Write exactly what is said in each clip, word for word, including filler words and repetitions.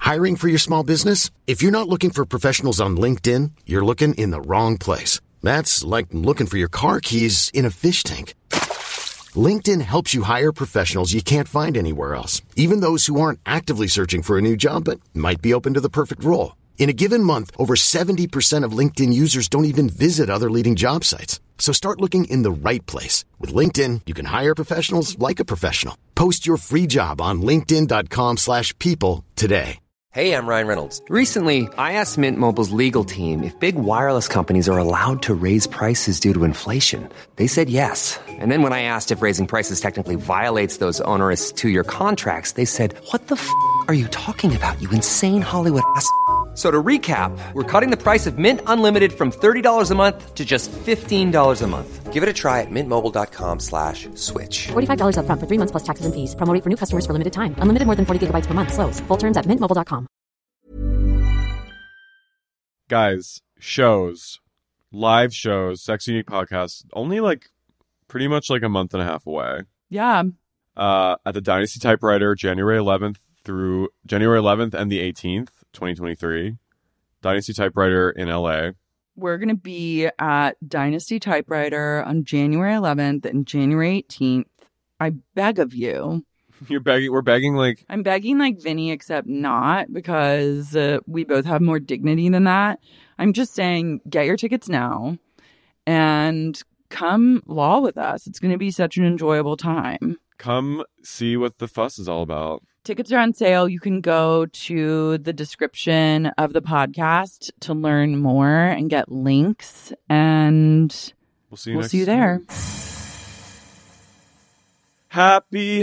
Hiring for your small business? If you're not looking for professionals on LinkedIn, you're looking in the wrong place. That's like looking for your car keys in a fish tank. LinkedIn helps you hire professionals you can't find anywhere else, even those who aren't actively searching for a new job but might be open to the perfect role. In a given month, over seventy percent of LinkedIn users don't even visit other leading job sites. So start looking in the right place. With LinkedIn, you can hire professionals like a professional. Post your free job on linkedin.com slash people today. Hey, I'm Ryan Reynolds. Recently, I asked Mint Mobile's legal team if big wireless companies are allowed to raise prices due to inflation. They said yes. And then when I asked if raising prices technically violates those onerous two-year contracts, they said, what the f*** are you talking about, you insane Hollywood ass f- So to recap, we're cutting the price of Mint Unlimited from thirty dollars a month to just fifteen dollars a month. Give it a try at mintmobile.com slash switch. forty-five dollars up front for three months plus taxes and fees. Promo rate for new customers for limited time. Unlimited more than forty gigabytes per month. Slows full terms at mint mobile dot com. Guys, shows, live shows, Sex Unique podcast, only like pretty much like a month and a half away. Yeah. Uh, at the Dynasty Typewriter, January eleventh through January eleventh and the eighteenth, twenty twenty-three. Dynasty Typewriter in L A. We're going to be at Dynasty Typewriter on January eleventh and January eighteenth. I beg of you. You're begging. We're begging like. I'm begging like Vinny, except not, because uh, we both have more dignity than that. I'm just saying, get your tickets now and come law with us. It's going to be such an enjoyable time. Come see what the fuss is all about. Tickets are on sale. You can go to the description of the podcast to learn more and get links. And we'll see you, we'll next see you there. Happy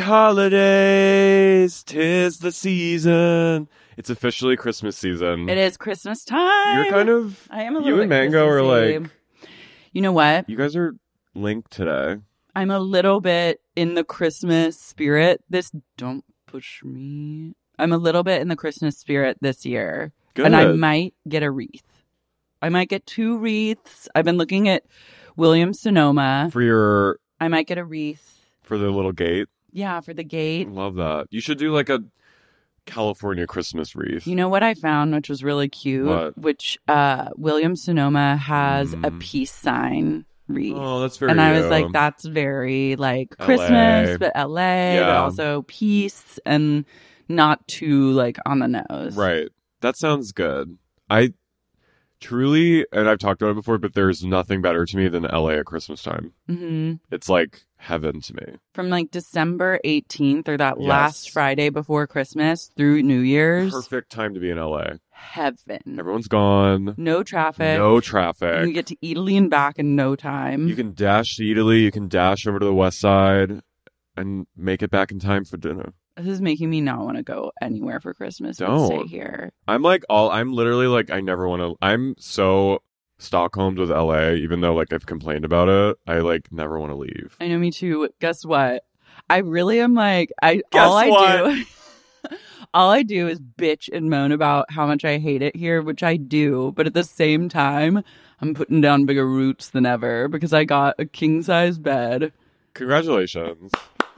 holidays. 'Tis the season. It's officially Christmas season. It is Christmas time. You're kind of. I am a little You bit and Mango are Christmassy. like. You know what? You guys are linked today. I'm a little bit in the Christmas spirit. This don't push me. I'm a little bit in the Christmas spirit this year. Good. And I might get a wreath. I might get two wreaths. I've been looking at Williams Sonoma. For your. I might get a wreath. For the little gate. Yeah, for the gate. Love that. You should do like a California Christmas wreath. You know what I found, which was really cute? What? Which uh, Williams Sonoma has Mm. a peace sign wreath. Oh, that's very And I was you. like, that's very like L A. Christmas, but L A, but Yeah. also peace and not too like on the nose. Right. That sounds good. I truly, and I've talked about it before, but there's nothing better to me than L A at Christmas time. hmm It's like heaven to me. From like December eighteenth or that Yes. last Friday before Christmas through New Year's. Perfect time to be in L A. Heaven. Everyone's gone. No traffic. No traffic. You get to Italy and back in no time. You can dash to Italy. You can dash over to the west side and make it back in time for dinner. This is making me not want to go anywhere for Christmas. But Don't. stay here. I'm like all. I'm literally like I never want to. I'm so Stockholmed with L A, even though like I've complained about it. I like never want to leave. I know, me too. Guess what? I really am like I. Guess all I what? do. All I do is bitch and moan about how much I hate it here, which I do. But at the same time, I'm putting down bigger roots than ever because I got a king size bed. Congratulations.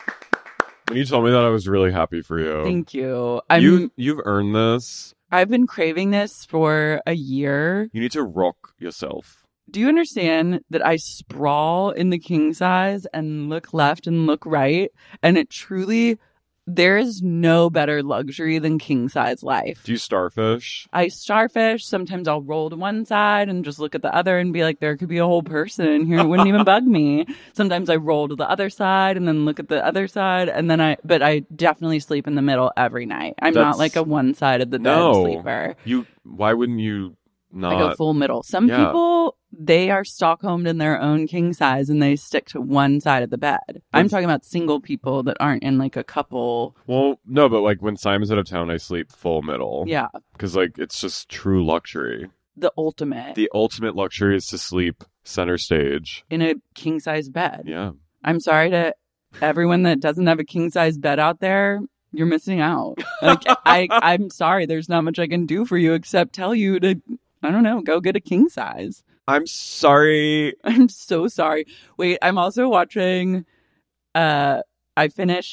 When you told me that, I was really happy for you. Thank you. I'm, You you've earned this. I've been craving this for a year. You need to rock yourself. Do you understand that I sprawl in the king size and look left and look right? And it truly, there is no better luxury than king size life. Do you starfish? I starfish. Sometimes I'll roll to one side and just look at the other and be like, there could be a whole person in here. It wouldn't even bug me. Sometimes I roll to the other side and then look at the other side. And then I, but I definitely sleep in the middle every night. I'm That's- not like a one side of the bed No. sleeper. You. Why wouldn't you not? I go full middle. Some Yeah. people, they are Stockholmed in their own king size and they stick to one side of the bed. I'm When- talking about single people that aren't in like a couple. Well, no, but like when Simon's out of town, I sleep full middle. Yeah. Because like it's just true luxury. The ultimate The ultimate luxury is to sleep center stage. in a king size bed. Yeah. I'm sorry to everyone that doesn't have a king size bed out there. You're missing out. Like, I, I'm sorry. There's not much I can do for you except tell you to, I don't know, go get a king size. I'm sorry. I'm so sorry. Wait, I'm also watching, uh, I finished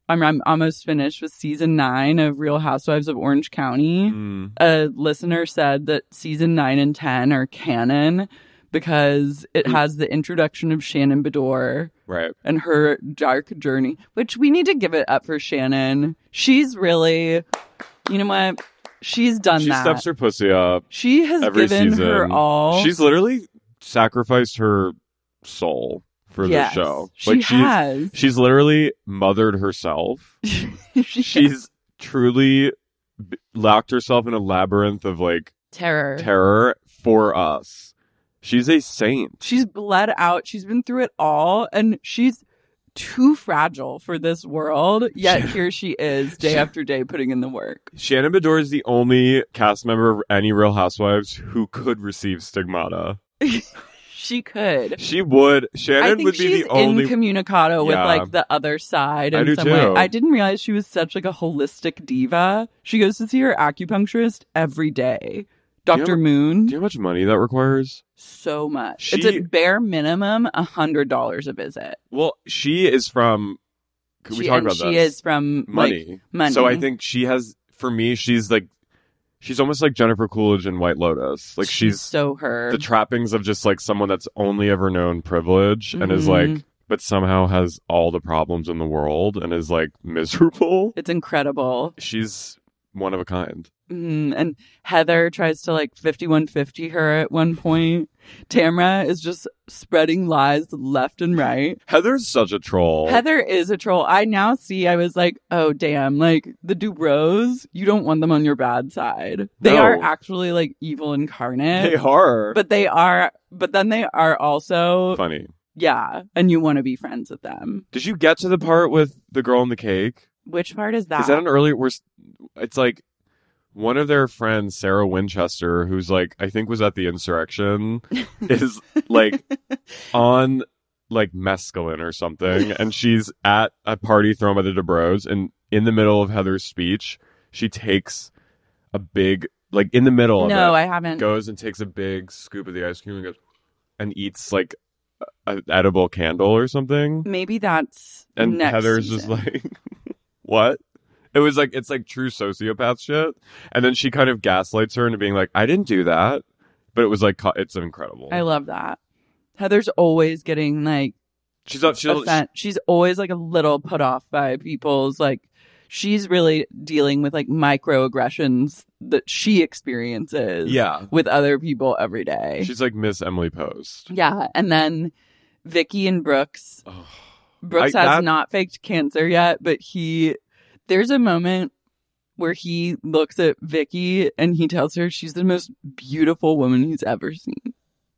I'm, I'm almost finished with season nine of Real Housewives of Orange County. Mm. A listener said that season nine and ten are canon because it has the introduction of Shannon Bedore Right. and her dark journey, which we need to give it up for Shannon. She's really, you know what? She's done She that. steps her pussy up She has every given season. her all. She's literally sacrificed her soul for Yes, the show. she Like she's has. she's literally mothered herself. She- She's truly b- locked herself in a labyrinth of like terror. terror for us. She's a saint. She's bled out. She's been through it all, and she's too fragile for this world. Yet here she is, day after day, putting in the work. Shannon Bedore is the only cast member of any Real Housewives who could receive stigmata. She could. She would. I Shannon think would be she's the only. incommunicado with Yeah. like the other side I in do some too. way. I didn't realize she was such like a holistic diva. She goes to see her acupuncturist every day. you Doctor have- Moon. Do you know how much money that requires? So much. She- It's a bare minimum a hundred dollars a visit. Well, she is from. Could we she, talk and about she this? is from money. Like, money. So I think she has. For me, she's like. She's almost like Jennifer Coolidge in White Lotus. Like she's so her. the trappings of just like someone that's only ever known privilege and is like, Mhm. but somehow has all the problems in the world and is like miserable. It's incredible. She's one of a kind. Mm, and Heather tries to like fifty-one fifty her at one point. Tamra is just spreading lies left and right. Heather's such a troll. Heather is a troll. I now see, I was like, oh, damn. Like the Dubrows, you don't want them on your bad side. They No. are actually like evil incarnate. They are. But they are, but then they are also, Funny. yeah. And you want to be friends with them. Did you get to the part with the girl in the cake? Which part is that? Is that an early? Where it's like one of their friends, Sarah Winchester, who's like I think was at the insurrection, is like on like mescaline or something, and she's at a party thrown by the Dubrows, and in the middle of Heather's speech, she takes a big like in the middle of no, it, I haven't. goes and takes a big scoop of the ice cream and goes and eats like an edible candle or something. Maybe that's And next Heather's season. just like, what? It was like, it's like true sociopath shit. And then she kind of gaslights her into being like, I didn't do that. But it was like, co- it's incredible. I love that. Heather's always getting like, She's up, she'll, offend- she's always like a little put off by people's like, she's really dealing with like microaggressions that she experiences yeah. with other people every day. She's like Miss Emily Post. Yeah. And then Vicky and Brooks. Oh, Brooks I- has that- not faked cancer yet, but he, there's a moment where he looks at Vicky and he tells her she's the most beautiful woman he's ever seen.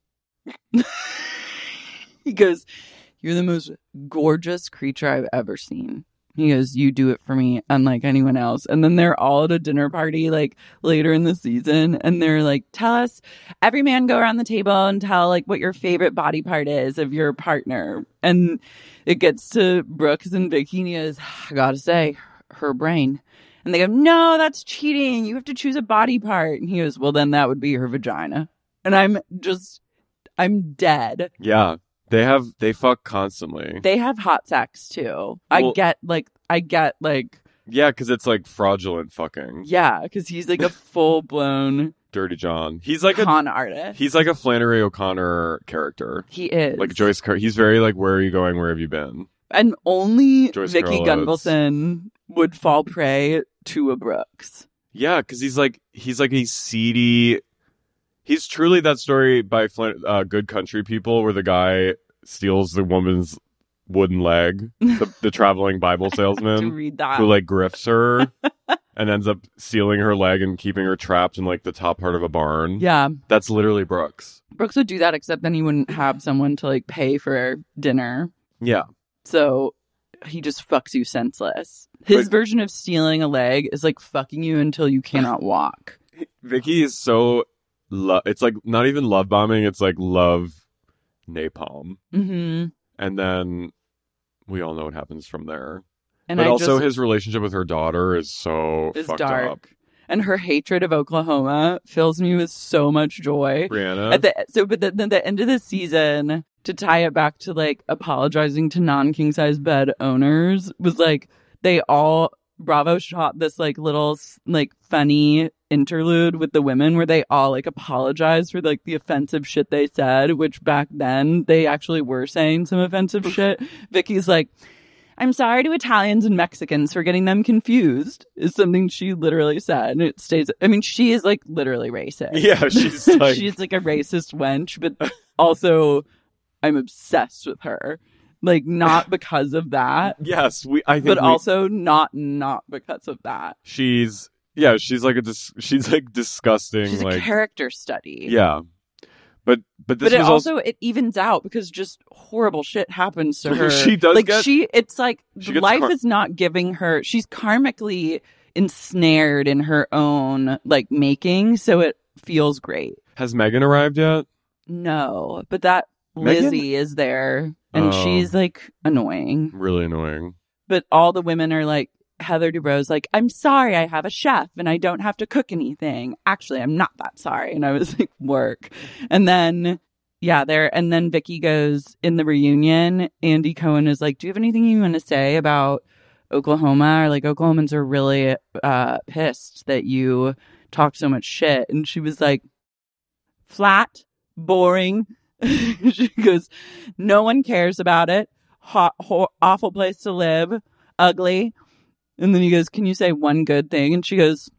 He goes, you're the most gorgeous creature I've ever seen. He goes, you do it for me, unlike anyone else. And then they're all at a dinner party, like, later in the season. And they're like, tell us, every man go around the table and tell, like, what your favorite body part is of your partner. And it gets to Brooks and Vicky, and he goes, I gotta say, her brain. And they go, no, that's cheating. You have to choose a body part. And he goes, well, then that would be her vagina. And I'm just, I'm dead. Yeah. They have, they fuck constantly. They have hot sex too. I Well- get like, I get like, yeah, because it's like fraudulent fucking. yeah, because he's like a full blown Dirty John. He's like a, con artist. he's like a Flannery O'Connor character. He is. Like Joyce, Car- he's very like, where are you going? Where have you been? And only Joyce Vicky Carol Gunvalson would fall prey to a Brooks. Yeah, because he's like he's like a seedy. He's truly that story by Flint, uh, Good Country People, where the guy steals the woman's wooden leg, the, the traveling Bible To salesman read that. who like grifts her and ends up stealing her leg and keeping her trapped in like the top part of a barn. Yeah. That's literally Brooks. Brooks would do that, except then he wouldn't have someone to like pay for dinner. Yeah, So he just fucks you senseless. His But- version of stealing a leg is like fucking you until you cannot walk. Vicky is so. Lo- it's like not even love bombing. It's like love napalm, Mm-hmm. and then we all know what happens from there. And but I also just, his relationship with her daughter is so is fucked dark. up. And her hatred of Oklahoma fills me with so much joy. Brianna. At the so, but then at the end of the season, to tie it back to like apologizing to non king size bed owners, was like they all Bravo shot this like little like funny interlude with the women where they all like apologized for like the offensive shit they said, which back then they actually were saying some offensive shit. Vicky's like, I'm sorry to Italians and Mexicans for getting them confused, is something she literally said. And it stays, I mean, she is like literally racist. Yeah, she's like, she's like a racist wench, but also I'm obsessed with her. Like, not because of that. Yes, we. I think, but we, also not not because of that. She's yeah, she's like a dis, she's like disgusting. She's like a character study. Yeah, but but this but it was also, also it evens out because just horrible shit happens to her. She does like get, she. It's like she life car- is not giving her. She's karmically ensnared in her own like making, so it feels great. Has Megan arrived yet? No, but that Megan? Lizzie is there. And oh, she's, like, annoying. Really annoying. But all the women are like, Heather Dubrow's like, I'm sorry I have a chef and I don't have to cook anything. Actually, I'm not that sorry. And I was like, work. And then, yeah, there. And then Vicky goes in the reunion. Andy Cohen is like, do you have anything you want to say about Oklahoma? Or like, Oklahomans are really uh, pissed that you talk so much shit. And she was like, flat, boring. She goes, no one cares about it. Hot, ho- awful place to live. Ugly. And then he goes, can you say one good thing? And she goes,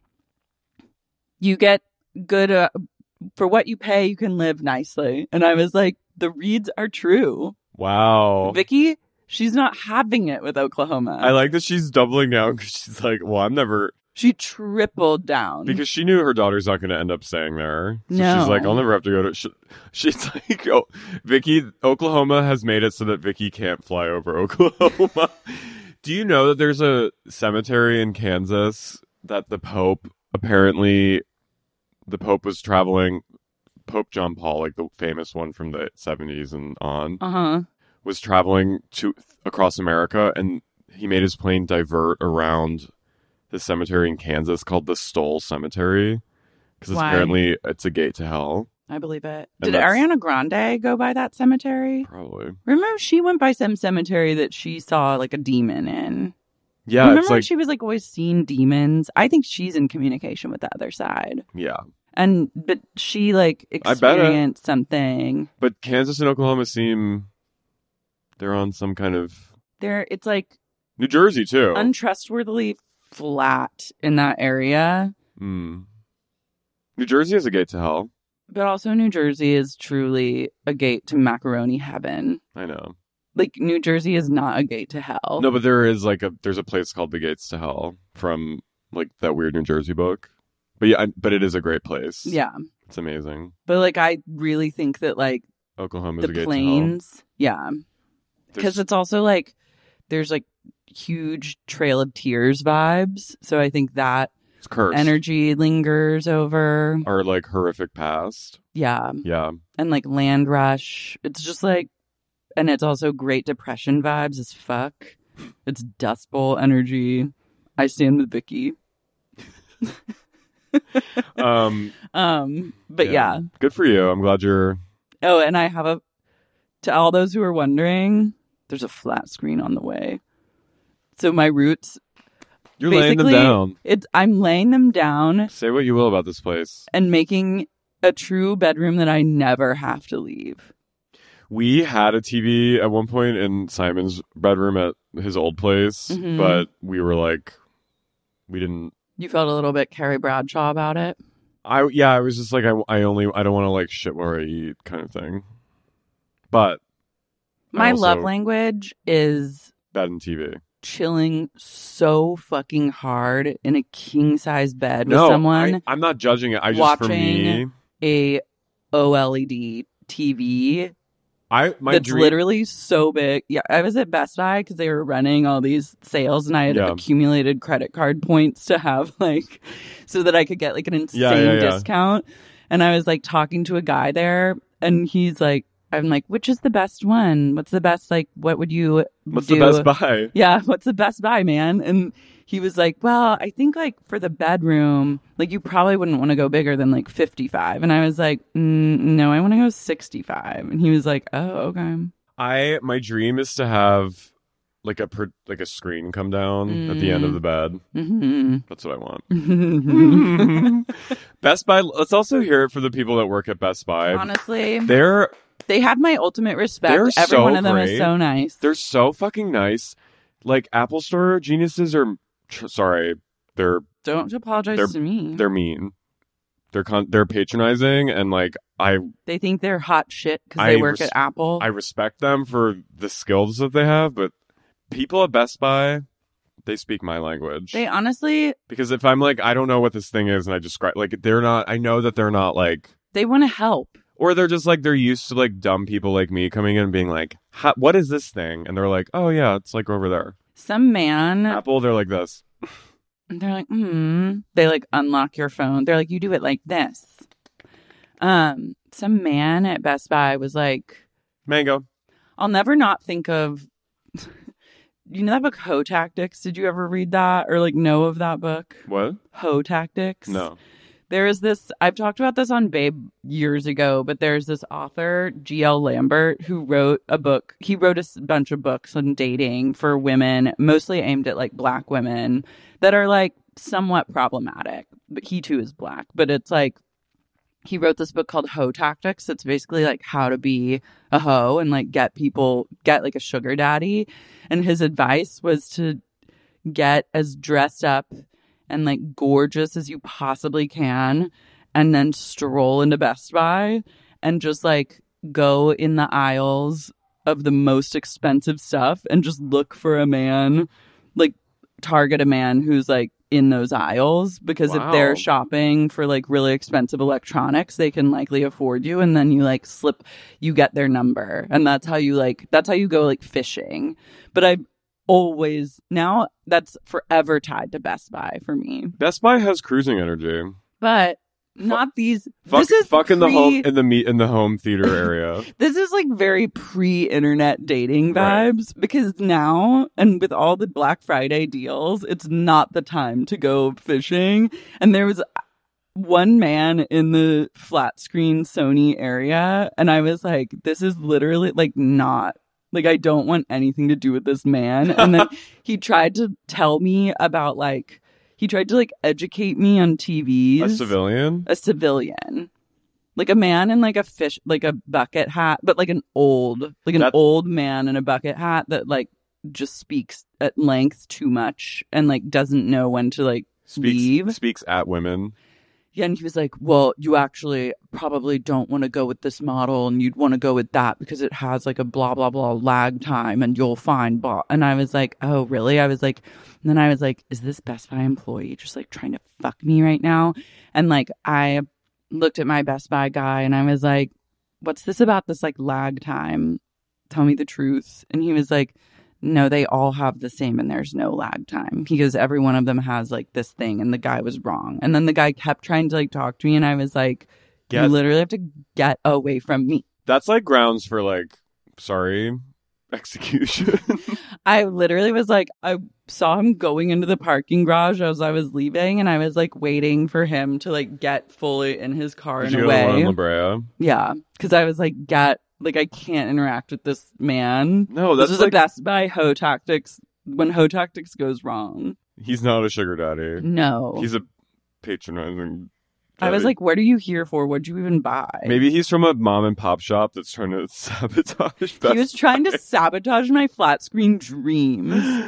you get good, uh, for what you pay, you can live nicely. And I was like, the reads are true. Wow. Vicky, she's not having it with Oklahoma. I like that she's doubling down because she's like, well, I'm never... She tripled down. Because she knew her daughter's not going to end up staying there. So no. she's like, I'll never have to go to... She, she's like, oh, Vicky, Oklahoma has made it so that Vicky can't fly over Oklahoma. Do you know that there's a cemetery in Kansas that the Pope, apparently, the Pope was traveling, Pope John Paul, like the famous one from the seventies and on, uh-huh. was traveling to across America, and he made his plane divert around... the cemetery in Kansas called the Stoll Cemetery because apparently it's a gate to hell. I believe it. And Did Ariana Grande go by that cemetery? Probably. Remember she went by some cemetery that she saw like a demon in. Yeah, Remember it's when like she was like always seeing demons? I think she's in communication with the other side. Yeah. And but she like experienced something. But Kansas and Oklahoma seem they're on some kind of They're it's like New Jersey too. Untrustworthily flat in that area. Mm. New Jersey is a gate to hell. But also New Jersey is truly a gate to macaroni heaven. I know. Like New Jersey is not a gate to hell. No, but there is like a there's a place called the Gates to Hell from like that weird New Jersey book. But yeah, I, but it is a great place. Yeah. It's amazing. But like I really think that like Oklahoma is the a gate plains, to hell. yeah. Because it's also like there's like huge Trail of Tears vibes. So I think that it's cursed. Energy lingers over. Our like horrific past. Yeah. Yeah. And like Land Rush. It's just like, and it's also Great Depression vibes as fuck. It's Dust Bowl energy. I stand with Vicky. um, um, but yeah. yeah. Good for you. I'm glad you're. Oh, and I have a, to all those who are wondering, there's a flat screen on the way. So my roots. You're laying them down. It's, I'm laying them down. Say what you will about this place. And making a true bedroom that I never have to leave. We had a T V at one point in Simon's bedroom at his old place, mm-hmm. but we were like, we didn't. You felt a little bit Carrie Bradshaw about it? I Yeah, I was just like, I, I only, I don't want to like shit where I eat kind of thing. But. My love language is. Bed and T V. Chilling so fucking hard in a king size bed no, with someone. I, I'm not judging it. I just watching for me a O L E D T V. I my that's dream... literally so big. Yeah, I was at Best Buy because they were running all these sales, and I had yeah. accumulated credit card points to have like so that I could get like an insane yeah, yeah, yeah. discount. And I was like talking to a guy there, and he's like. I'm like, which is the best one? What's the best, like, what would you What's do? the best buy? Yeah, what's the best buy, man? And he was like, well, I think, like, for the bedroom, like, you probably wouldn't want to go bigger than, like, fifty-five. And I was like, mm, no, I want to go sixty-five. And he was like, oh, okay. I, my dream is to have like a per, like a screen come down mm. at the end of the bed. Mm-hmm. That's what I want. Best Buy. Let's also hear it for the people that work at Best Buy. Honestly, they're they have my ultimate respect. They're Every so one of them great. is so nice. They're so fucking nice. Like Apple Store geniuses are. Tr- sorry, they're don't apologize they're, to me. They're mean. They're con- they're patronizing, and like I, they think they're hot shit because they work res- at Apple. I respect them for the skills that they have, but people at Best Buy, they speak my language. They honestly, because if I'm like, I don't know what this thing is, and I describe like they're not. I know that they're not like they want to help, or they're just like they're used to like dumb people like me coming in and being like, "What is this thing?" And they're like, "Oh yeah, it's like over there." Some man, Apple, they're like this. They're like, hmm. They like unlock your phone. They're like, you do it like this. Um, some man at Best Buy was like, Mango. I'll never not think of. You know that book, Hoe Tactics? Did you ever read that or like know of that book? What? Hoe Tactics. No. There is this. I've talked about this on Babe years ago, but there's this author, G L Lambert, who wrote a book. He wrote a bunch of books on dating for women, mostly aimed at like Black women that are like somewhat problematic. But he too is Black. But it's like he wrote this book called Hoe Tactics. It's basically like how to be a hoe and like get people get like a sugar daddy. And his advice was to get as dressed up and like gorgeous as you possibly can, and then stroll into Best Buy and just like go in the aisles of the most expensive stuff and just look for a man, like target a man who's like in those aisles, because wow. if they're shopping for like really expensive electronics, they can likely afford you, and then you like slip, you get their number, and that's how you like that's how you go like fishing. But I always now that's forever tied to Best Buy for me. Best Buy has cruising energy, but not F- these. Fuck, this is fuck in pre- the home in the meet in the home theater area. This is like very pre-internet dating vibes, right. Because now and with all the Black Friday deals, it's not the time to go fishing. And there was one man in the flat screen Sony area, and I was like, "This is literally like not." Like, I don't want anything to do with this man. And then he tried to tell me about, like, he tried to, like, educate me on T Vs. A civilian? A civilian. Like, a man in, like, a fish, like, a bucket hat, but, like, an old, like, an That's... old man in a bucket hat that, like, just speaks at length too much and, like, doesn't know when to, like, speaks, leave. Speaks at women. Yeah, and he was like, well, you actually probably don't want to go with this model, and you'd want to go with that because it has like a blah, blah, blah lag time, and you'll find blah. And I was like, oh, really? I was like, and then I was like, is this Best Buy employee just like trying to fuck me right now? And like, I looked at my Best Buy guy and I was like, what's this about this like lag time? Tell me the truth. And he was like, no, they all have the same and there's no lag time. He goes, every one of them has like this thing, and the guy was wrong. And then the guy kept trying to like talk to me, and I was like, get, you literally have to get away from me. That's like grounds for like, sorry, execution. I literally was like, I saw him going into the parking garage as I was leaving, and I was like waiting for him to like get fully in his car Did and you away. Go to La Brea? Yeah, because I was like, get. Like, I can't interact with this man. No, that's This is like... the Best Buy Hoe Tactics when Hoe Tactics goes wrong. He's not a sugar daddy. No. He's a patronizing daddy. I was like, what are you here for? What'd you even buy? Maybe he's from a mom and pop shop that's trying to sabotage Best He was trying to sabotage my flat screen dreams.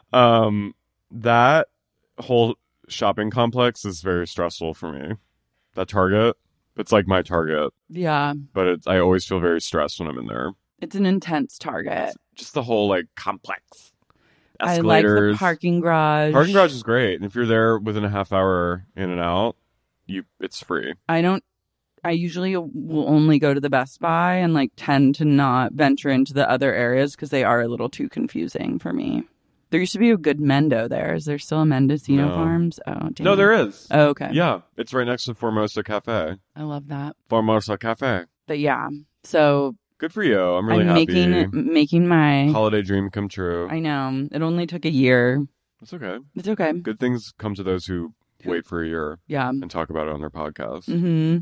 Um, that whole shopping complex is very stressful for me. That Target. It's like my Target. Yeah. But it's, I always feel very stressed when I'm in there. It's an intense Target. It's just the whole like complex. Escalators. I like the parking garage. Parking garage is great. And if you're there within a half hour in and out, you it's free. I don't, I usually will only go to the Best Buy and like tend to not venture into the other areas because they are a little too confusing for me. There used to be a good Mendo there. Is there still a Mendocino no. Farms? Oh, damn. No, there is. Oh, okay. Yeah. It's right next to Formosa Cafe. I love that. Formosa Cafe. But yeah. So. Good for you. I'm really I'm happy. Making, making my. Holiday dream come true. I know. It only took a year. It's okay. It's okay. Good things come to those who wait for a year. Yeah. And talk about it on their podcast. Mm-hmm.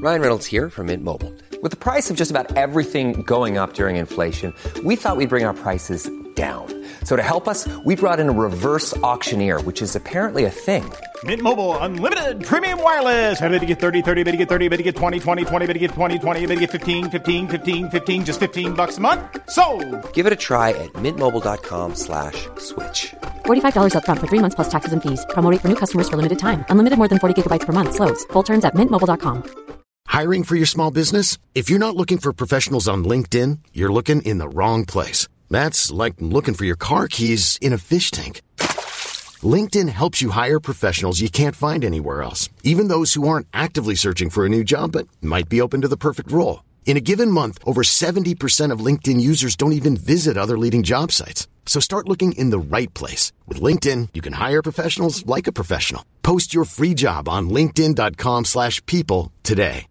Ryan Reynolds here from Mint Mobile. With the price of just about everything going up during inflation, we thought we'd bring our prices down. So to help us, we brought in a reverse auctioneer, which is apparently a thing. Mint Mobile Unlimited Premium Wireless. How to get thirty, thirty, how to get thirty, how to get twenty, twenty, twenty, how to get twenty, twenty, how to get fifteen, fifteen, fifteen, fifteen, just fifteen bucks a month? Sold! Give it a try at mintmobile.com slash switch. forty-five dollars up front for three months plus taxes and fees. Promo rate for new customers for limited time. Unlimited more than forty gigabytes per month. Slows full terms at mint mobile dot com. Hiring for your small business? If you're not looking for professionals on LinkedIn, you're looking in the wrong place. That's like looking for your car keys in a fish tank. LinkedIn helps you hire professionals you can't find anywhere else, even those who aren't actively searching for a new job but might be open to the perfect role. In a given month, over seventy percent of LinkedIn users don't even visit other leading job sites. So start looking in the right place. With LinkedIn, you can hire professionals like a professional. Post your free job on linkedin.com slash people today.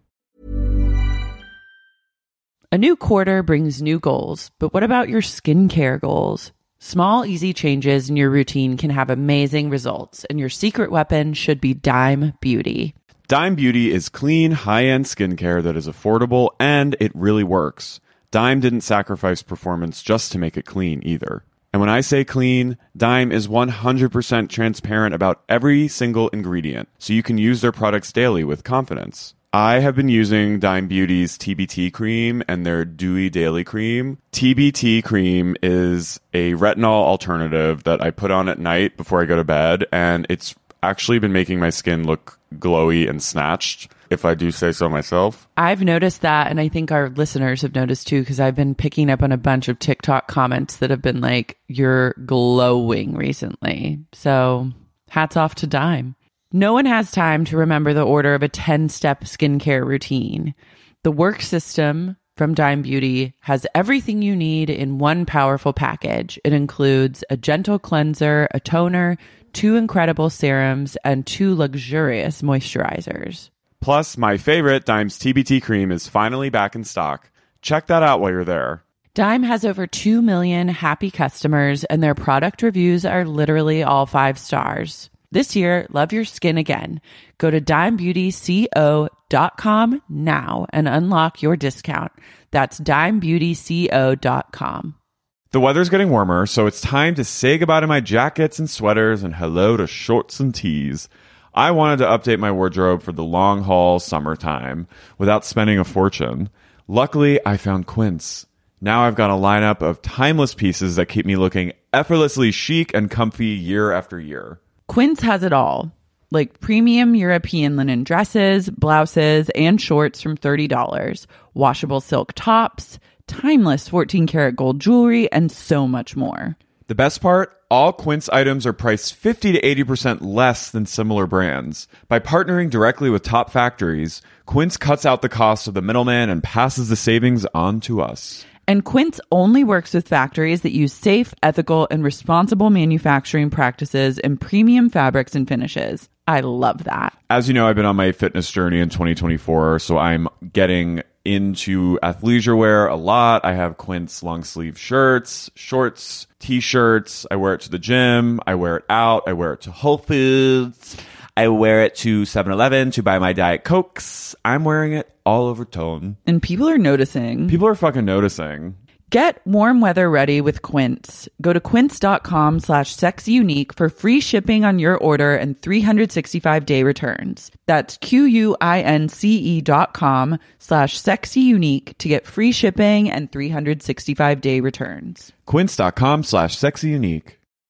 A new quarter brings new goals, but what about your skincare goals? Small, easy changes in your routine can have amazing results, and your secret weapon should be Dime Beauty. Dime Beauty is clean, high-end skincare that is affordable, and it really works. Dime didn't sacrifice performance just to make it clean either. And when I say clean, Dime is one hundred percent transparent about every single ingredient, so you can use their products daily with confidence. I have been using Dime Beauty's T B T cream and their Dewy Daily Cream. T B T cream is a retinol alternative that I put on at night before I go to bed, and it's actually been making my skin look glowy and snatched, if I do say so myself. I've noticed that, and I think our listeners have noticed too, because I've been picking up on a bunch of TikTok comments that have been like, you're glowing recently. So hats off to Dime. No one has time to remember the order of a ten-step skincare routine. The work system from Dime Beauty has everything you need in one powerful package. It includes a gentle cleanser, a toner, two incredible serums, and two luxurious moisturizers. Plus, my favorite, Dime's T B T cream, is finally back in stock. Check that out while you're there. Dime has over two million happy customers, and their product reviews are literally all five stars. This year, love your skin again. Go to dime beauty co dot com now and unlock your discount. That's dime beauty co dot com. The weather's getting warmer, so it's time to say goodbye to my jackets and sweaters and hello to shorts and tees. I wanted to update my wardrobe for the long haul summertime without spending a fortune. Luckily, I found Quince. Now I've got a lineup of timeless pieces that keep me looking effortlessly chic and comfy year after year. Quince has it all, like premium European linen dresses, blouses, and shorts from thirty dollars, washable silk tops, timeless fourteen karat gold jewelry, and so much more. The best part? All Quince items are priced fifty to eighty percent less than similar brands. By partnering directly with top factories, Quince cuts out the cost of the middleman and passes the savings on to us. And Quince only works with factories that use safe, ethical, and responsible manufacturing practices and premium fabrics and finishes. I love that. As you know, I've been on my fitness journey in twenty twenty-four, so I'm getting into athleisure wear a lot. I have Quince long sleeve shirts, shorts, t-shirts. I wear it to the gym. I wear it out. I wear it to Whole Foods. I wear it to seven eleven to buy my Diet Cokes. I'm wearing it all over tone. And people are noticing. People are fucking noticing. Get warm weather ready with Quince. Go to quince.com slash sexyunique for free shipping on your order and three hundred sixty-five day returns. That's Q-U-I-N-C-E dot com slash sexyunique to get free shipping and three hundred sixty-five day returns. Quince.com slash sexyunique.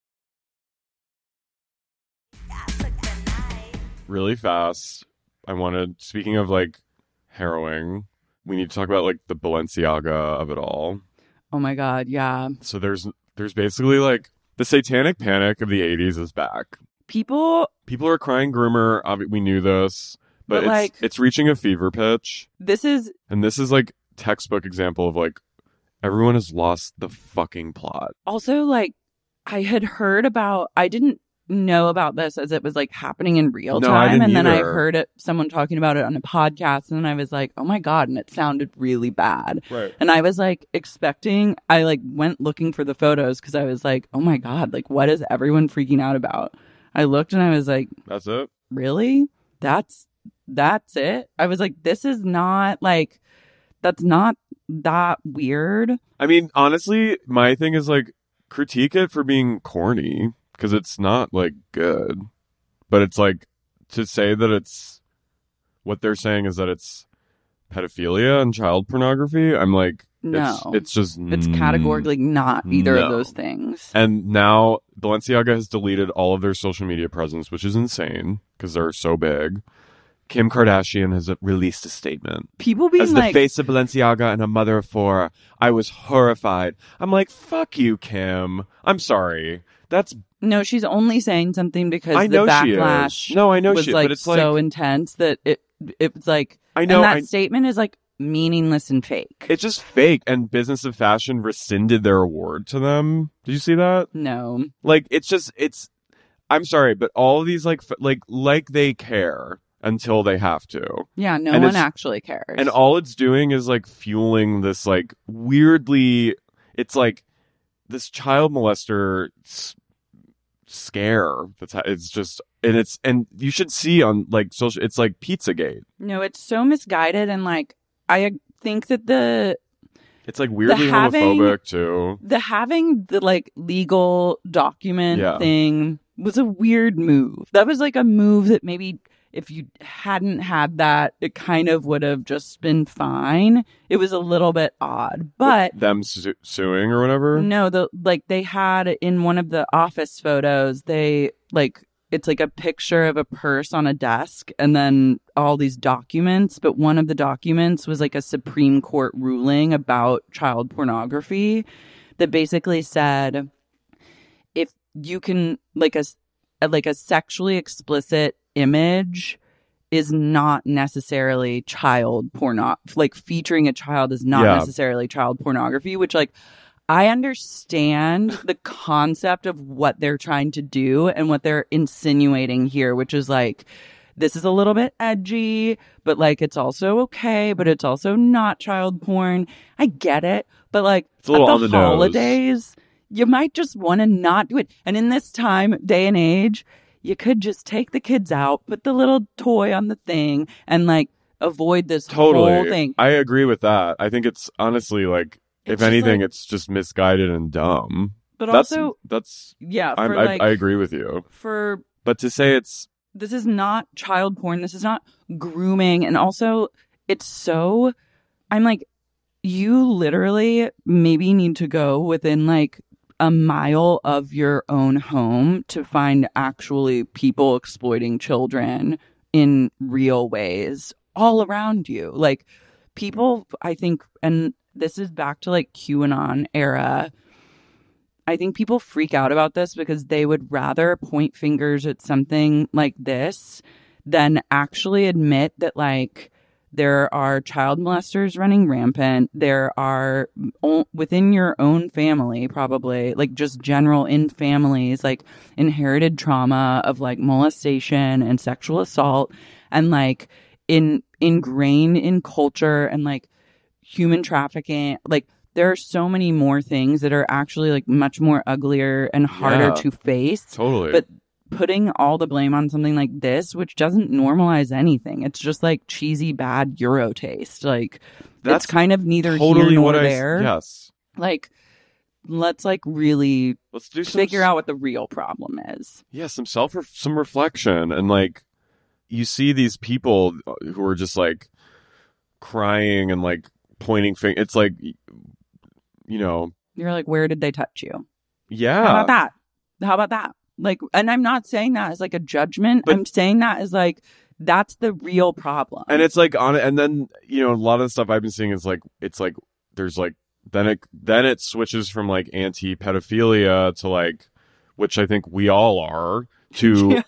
Really fast, I wanted, speaking of like harrowing, we need to talk about like the Balenciaga of it all. Oh my God, yeah. So there's there's basically like the satanic panic of the eighties is back. People People are crying groomer. Obvi- We knew this, but, But, it's, like- it's reaching a fever pitch. This is And this is like textbook example of like everyone has lost the fucking plot. also like, I had heard about, I didn't know about this as it was like happening in real No, I time. didn't And then I either. heard it, someone talking about it on a podcast, and I was like, oh my God. And it sounded really bad. Right. And I was like expecting, I like went looking for the photos because I was like, oh my God, like what is everyone freaking out about? I looked and I was like, That's it. really? That's that's it. I was like, this is not like, that's not that weird. I mean, honestly, my thing is like, critique it for being corny because it's not like good. But it's like, to say that it's, what they're saying is that it's pedophilia and child pornography. I'm like, no, it's, it's just it's categorically not either no. of those things. And now Balenciaga has deleted all of their social media presence, which is insane because they're so big. Kim Kardashian has released a statement. People being As the like, face of Balenciaga and a mother of four, I was horrified. I'm like, fuck you, Kim. I'm sorry. That's no, she's only saying something because I the know she backlash is. No, I know was she is, like but it's so like, intense that it it was like, I know and that I, statement is like meaningless and fake. It's just fake. And Business of Fashion rescinded their award to them. Did you see that? No, like it's just it's. I'm sorry, but all of these like f- like like they care until they have to. Yeah, no and one actually cares. And all it's doing is like fueling this like weirdly, it's like this child molester s- scare. That's how, it's just, and it's, and you should see on like social, it's like Pizzagate. No, it's so misguided. And like, I think that the, It's like weirdly having, homophobic too. The having the like legal document Yeah. thing was a weird move. That was like a move that maybe if you hadn't had that, it kind of would have just been fine. It was a little bit odd, but With them su- suing or whatever. no, the like they had in one of the office photos, they like it's like a picture of a purse on a desk and then all these documents, but one of the documents was like a Supreme Court ruling about child pornography that basically said if you can like a like a sexually explicit image is not necessarily child porno, like featuring a child is not Yeah. necessarily child pornography, which like I understand the concept of what they're trying to do and what they're insinuating here, which is like, this is a little bit edgy, but like, it's also okay, but it's also not child porn. I get it. But like, It's a little at on the the nose. holidays, you might just want to not do it. And in this time, day and age, you could just take the kids out, put the little toy on the thing, and like avoid this Totally. whole thing. I agree with that. I think it's honestly like, It's if just anything, like- it's just misguided and dumb. But that's, also, that's, yeah, I'm, for I, like, I agree with you. for But to say it's, this is not child porn. This is not grooming. And also, it's so, I'm like, you literally maybe need to go within like a mile of your own home to find actually people exploiting children in real ways all around you. Like people, I think, and this is back to like QAnon era. I think people freak out about this because they would rather point fingers at something like this than actually admit that like there are child molesters running rampant. There are o- within your own family, probably like just general in families, like inherited trauma of like molestation and sexual assault and like in ingrained in culture and like human trafficking. Like there are so many more things that are actually like much more uglier and harder Yeah. to face. totally. But putting all the blame on something like this, which doesn't normalize anything, it's just like cheesy, bad Euro taste. Like That's it's kind of neither totally here nor what I, there. yes. Like let's like really Let's do some, figure out what the real problem is. yeah, some self, some reflection. And like, you see these people who are just like crying and like pointing finger. It's like, you know, You're like, where did they touch you? yeah. How about that? How about that? Like, and I'm not saying that as like a judgment. But- I'm saying that as like, that's the real problem. And it's like on, and then you know a lot of the stuff I've been seeing is like it's like there's like then it then it switches from like anti-pedophilia to like, which I think we all are, to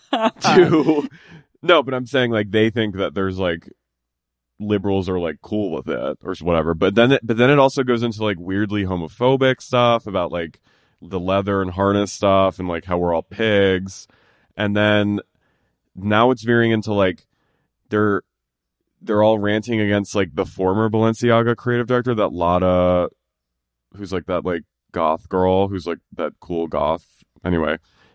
to no, but I'm saying like they think that there's like liberals are like cool with it or whatever. But then it, but then it also goes into like weirdly homophobic stuff about like the leather and harness stuff and like how we're all pigs, and then now it's veering into like they're they're all ranting against like the former Balenciaga creative director, that Lotta, who's like that like goth girl who's like that cool goth. Anyway,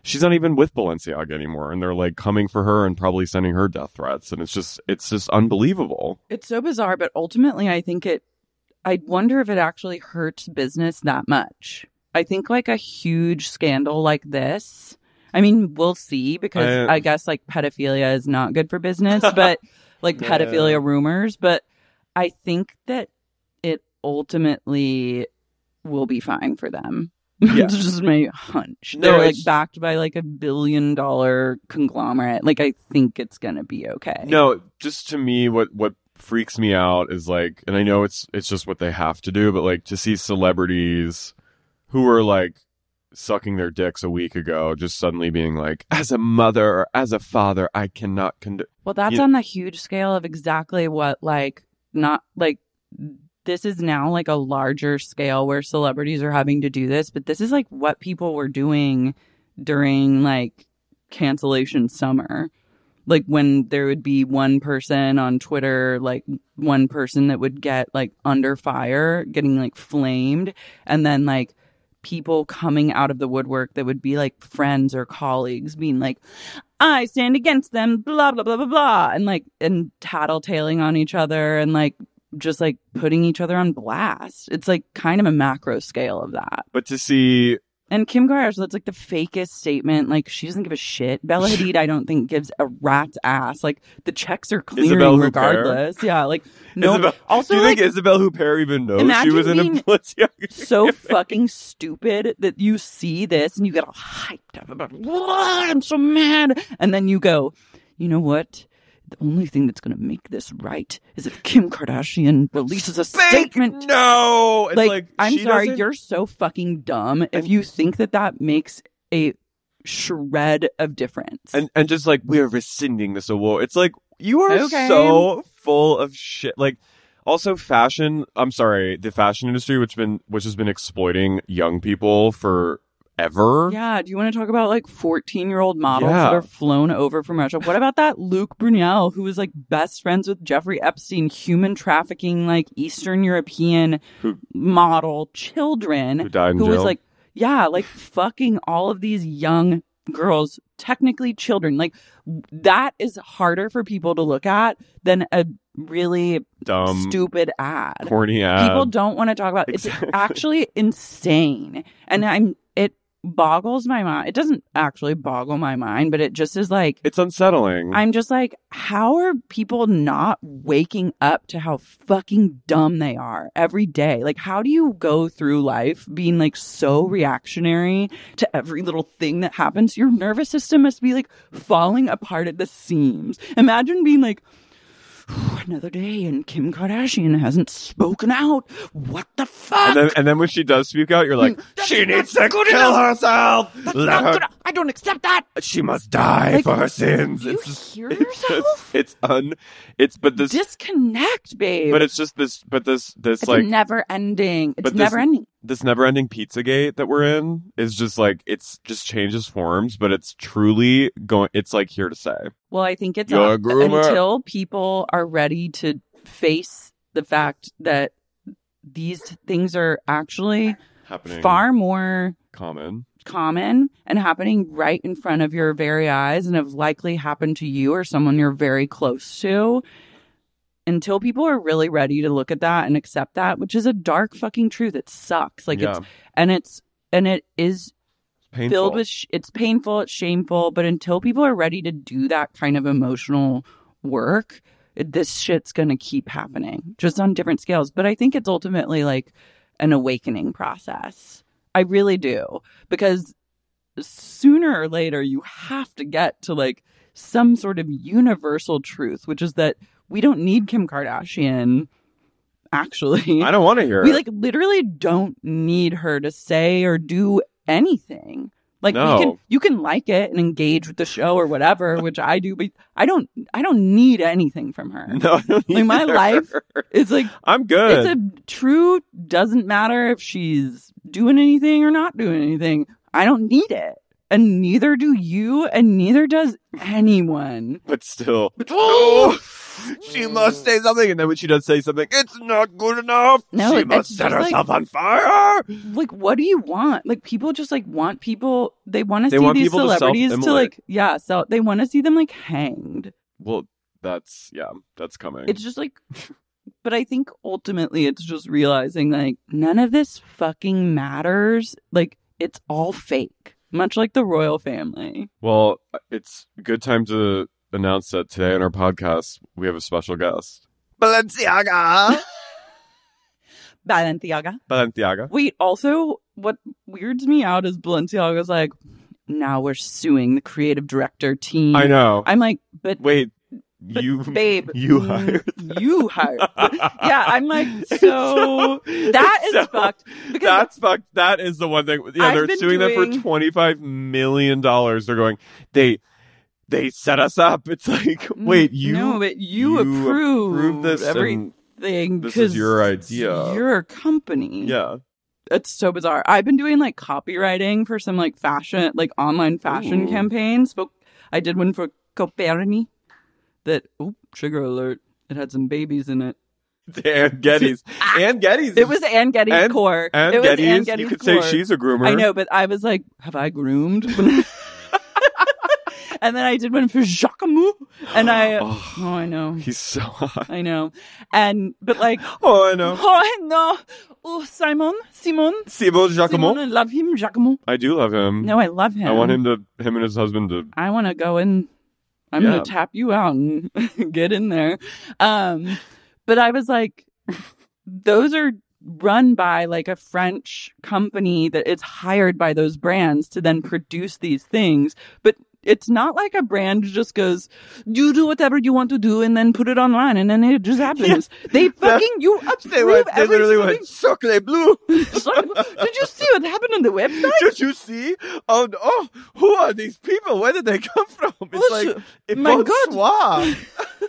she's not even with Balenciaga anymore, and they're like coming for her and probably sending her death threats, and it's just it's just unbelievable. It's so bizarre, but ultimately I think it I wonder if it actually hurts business that much. I think like a huge scandal like this, I mean, we'll see, because I, I guess like pedophilia is not good for business, but like yeah. pedophilia rumors, but I think that it ultimately will be fine for them. Yeah. It's just my hunch. No, They're like backed by like a billion dollar conglomerate. Like, I think it's going to be okay. No, just to me, what, what freaks me out is like, and I know it's, it's just what they have to do, but like to see celebrities who were like sucking their dicks a week ago just suddenly being like, as a mother or as a father, I cannot condone. Well, that's you- on the huge scale of exactly what like, not like, this is now like a larger scale where celebrities are having to do this, but this is like what people were doing during like cancellation summer. Like when there would be one person on Twitter, like one person that would get like under fire, getting like flamed, and then like people coming out of the woodwork that would be like friends or colleagues being like, I stand against them, blah, blah, blah, blah, blah, and like, and tattletaling on each other and like, just like putting each other on blast. It's like kind of a macro scale of that. But to see, and Kim Kardashian, that's like the fakest statement. Like, she doesn't give a shit. Bella Hadid, I don't think gives a rat's ass. Like, the checks are clearing regardless. Yeah, like no. Isabel, also, do you like, think Isabel Huppert even knows she was in a Balenciaga? So fucking stupid that you see this and you get all hyped up about, I'm so mad, and then you go, you know what? The only thing that's going to make this right is if Kim Kardashian releases a Fake, statement. No! It's like, like I'm sorry, doesn't... you're so fucking dumb and... if you think that that makes a shred of difference. And and just like, we're rescinding this award. It's like, you are okay. so full of shit. Like, also fashion, I'm sorry, the fashion industry, which been which has been exploiting young people for... ever. Yeah. Do you want to talk about like fourteen year old models yeah. that are flown over from Russia? What about that Luke Brunel, who was like best friends with Jeffrey Epstein, human trafficking, like Eastern European who, model children, who died in who jail. was like, yeah, like fucking all of these young girls, technically children. Like, that is harder for people to look at than a really dumb, stupid ad. Corny ad. People don't want to talk about it. Exactly. It's actually insane. And I'm, it boggles my mind. It doesn't actually boggle my mind, but it just is like, it's unsettling. I'm just like, how are people not waking up to how fucking dumb they are every day? Like, how do you go through life being like so reactionary to every little thing that happens? Your nervous system must be like falling apart at the seams. Imagine being like, another day and Kim Kardashian hasn't spoken out. What the fuck? And then, and then when she does speak out, you're like, That's she needs to kill enough. herself. That's Let not her... good. I don't accept that. She must die like, for her sins. Do you it's hear just, yourself? It's, it's un. It's but this disconnect, babe. But it's just this. But this. This it's like never ending. It's but never this, ending. This never-ending Pizzagate that we're in is just like it's just changes forms, but it's truly going. It's like here to say. Well, I think it's You're a, a groomer. Until people are ready to face the fact that these things are actually happening far more common. common and happening right in front of your very eyes and have likely happened to you or someone you're very close to. Until people are really ready to look at that and accept that, which is a dark fucking truth. It sucks. Like yeah. it's, and it's, and it is painful. filled with, sh- it's painful, it's shameful, but until people are ready to do that kind of emotional work, it, this shit's going to keep happening just on different scales. But I think it's ultimately like an awakening process. I really do. Because sooner or later, you have to get to like some sort of universal truth, which is that we don't need Kim Kardashian, actually. I don't want to hear we, it. We, like, literally don't need her to say or do anything. Like, no. we can, you can like it and engage with the show or whatever, which I do, but I don't I don't need anything from her. No, I don't Like, my life is like... I'm good. It's a true, doesn't matter if she's doing anything or not doing anything. I don't need it. And neither do you, and neither does anyone. But still. Oh! She must say something. And then when she does say something, it's not good enough. No, she it's must just set herself like- on fire. Like, what do you want? Like, people just like want people. They want to They see want these people to celebrities to, self-immolate. like, yeah. So they want to see them like hanged. Well, that's, yeah, that's coming. It's just like, but I think ultimately it's just realizing like none of this fucking matters. Like, it's all fake, much like the royal family. Well, it's a good time to announce that today on our podcast, we have a special guest. Balenciaga. Balenciaga. Balenciaga. Wait, also, what weirds me out is Balenciaga's like, now we're suing the creative director team. I know. I'm like, but Wait, But, you, babe, you mm, hired. you hired. Yeah, I'm like, so that is so- fucked. Because That's fucked. That is the one thing. Yeah, I've they're been suing them doing- for twenty-five million dollars. They're going, they, they set us up. It's like, wait, you, no, but you, approve, approved this and everything. this is 'cause your it's idea. Your company. yeah. It's so bizarre. I've been doing like copywriting for some like fashion, like online fashion Ooh. campaigns. But I did one for Coperni. That, oh, sugar alert. It had some babies in it. Ann Geddes. Ann Geddes. It was Ann Geddes' Ann- core. Ann it was Geddes. Ann Geddes' You could core. say she's a groomer. I know, but I was like, have I groomed? And then I did one for Jacquemus. And I, Oh. oh, I know. He's so hot. I know. And, but like, Oh, I know. oh, I know. Oh, Simon, Simon. Simon Jacquemont. Simon, I love him, Jacquemus. I do love him. No, I love him. I want him to, him and his husband to. I want to go in. I'm Yeah. going to tap you out and get in there. Um, but I was like, those are run by like a French company that it's hired by those brands to then produce these things. But it's not like a brand just goes, you do whatever you want to do and then put it online and then it just happens. They fucking, you They, approve went, they every literally single went, chocolate blue. thing. Did you see what happened on the website? Did you see? Oh, oh, who are these people? Where did they come from? It's Oh, like, it my God. bonsoir.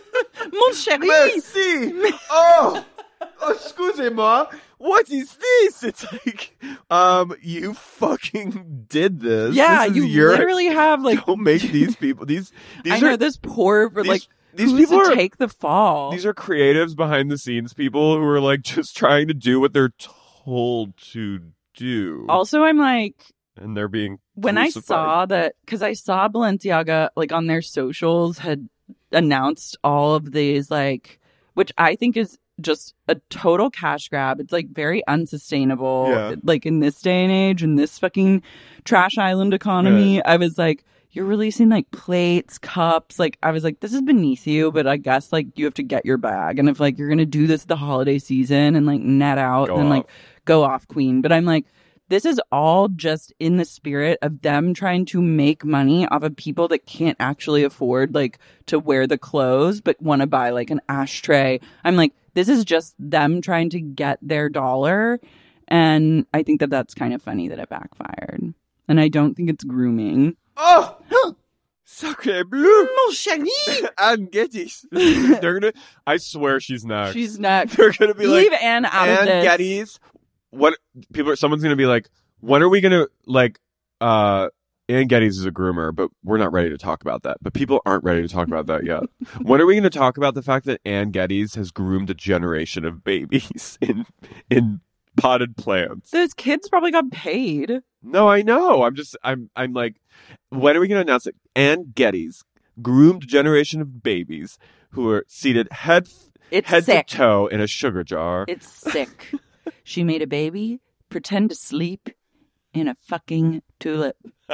Mon chéri. Merci. Oh, oh, excusez-moi. What is this? It's like, um, you fucking did this. Yeah, this is you your, literally have like, don't make these people, these, these I are, know this poor, but these- like, these who's people to are- take the fall? these are creatives behind the scenes people who are like just trying to do what they're told to do. Also, I'm like, and they're being when I crucified. saw that, because I saw Balenciaga like on their socials had announced all of these, like, which I think is just a total cash grab. It's like very unsustainable, Yeah. like in this day and age, in this fucking trash island economy. I was like, you're releasing like plates, cups. Like, I was like, this is beneath you, but I guess like you have to get your bag. And if like you're going to do this the holiday season and like net out, Go then like off. go off, queen. But I'm like, this is all just in the spirit of them trying to make money off of people that can't actually afford like to wear the clothes, but want to buy like an ashtray. I'm like, this is just them trying to get their dollar. And I think that that's kind of funny that it backfired. And I don't think it's grooming. Oh, sacre bleu. Mon chéri! Ann Geddes. They're gonna. I swear she's next. She's next. They're gonna be Leave like Anne out of Ann this. Geddes. What people? Are, someone's gonna be like, when are we gonna like? uh Ann Geddes is a groomer, but we're not ready to talk about that. But people aren't ready to talk about that yet. When are we going to talk about the fact that Ann Geddes has groomed a generation of babies in in potted plants? Those kids probably got paid. No, I know. I'm just, I'm, I'm like, when are we going to announce it? Ann Geddes groomed a generation of babies who are seated head, It's head sick. to toe in a sugar jar. It's sick. She made a baby pretend to sleep in a fucking tulip.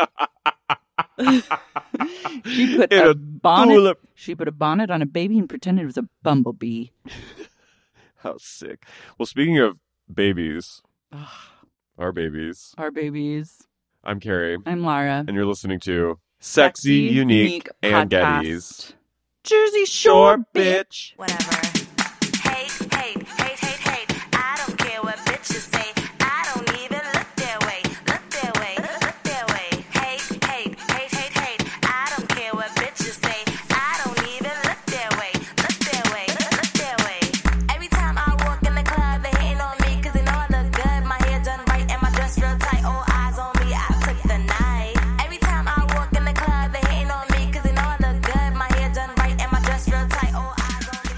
She put In a, a bonnet. tulip. She put a bonnet on a baby and pretended it was a bumblebee. How sick. Well, speaking of babies, our babies, Our babies. I'm Carrie, I'm Lara. and you're listening to Sexy, Unique, Ann Podcast. Geddes. Jersey Shore, Short bitch. bitch. Whatever. Hate, hate, hate, hate, hate. I don't care what bitches say. I don't even look their way. Look their way. Look their way. Hate, hate, hate, hate, hate. I don't care what bitches say. I don't even look their way. Look their way. Look their way. Every time I walk in the club, they hating on me 'cause they know I look good. My hair done right and my dress real tight. All eyes on me. I took the night. Every time I walk in the club, they hating on me 'cause they know I look good. My hair done right and my dress real tight. All eyes on me.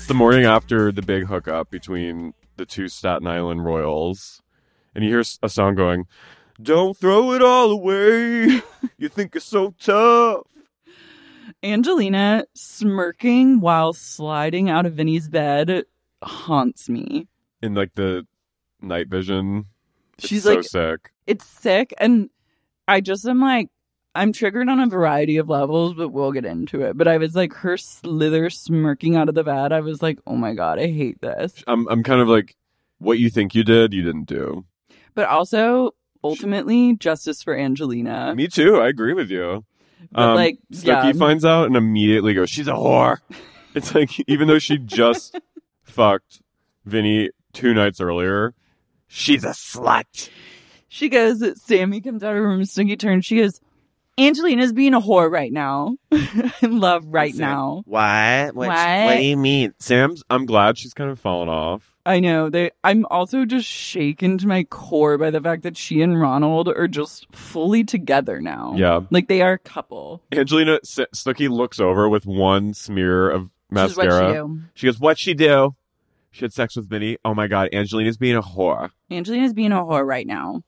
It's the morning after the big hookup between the two Staten Island royals. And you hear a song going, "Don't throw it all away. You think you're so tough." Angelina smirking while sliding out of Vinny's bed haunts me. In like the night vision. It's She's so like, sick. It's sick. And I just am like, I'm triggered on a variety of levels, but we'll get into it. But I was like, her slither smirking out of the bed. I was like, oh my God, I hate this. I'm I'm kind of like, what you think you did, you didn't do. But also, ultimately, justice for Angelina. Me too. I agree with you. But Um, like, Snooki yeah. finds out and immediately goes, "She's a whore." It's like, even though she just fucked Vinny two nights earlier, she's a slut. She goes, Sammy comes out of her room, Snooki turns, she goes, "Angelina's being a whore right now." I love right Sam, now. What? What? What do you mean? Sam's, I'm glad she's kind of fallen off. I know. They. I'm also just shaken to my core by the fact that she and Ronald are just fully together now. Yeah. Like they are a couple. Angelina, S- Snooki looks over with one smear of She's what mascara. she do. She goes, "What'd she do?" She had sex with Vinny. Oh my God, Angelina's being a whore. Angelina's being a whore right now.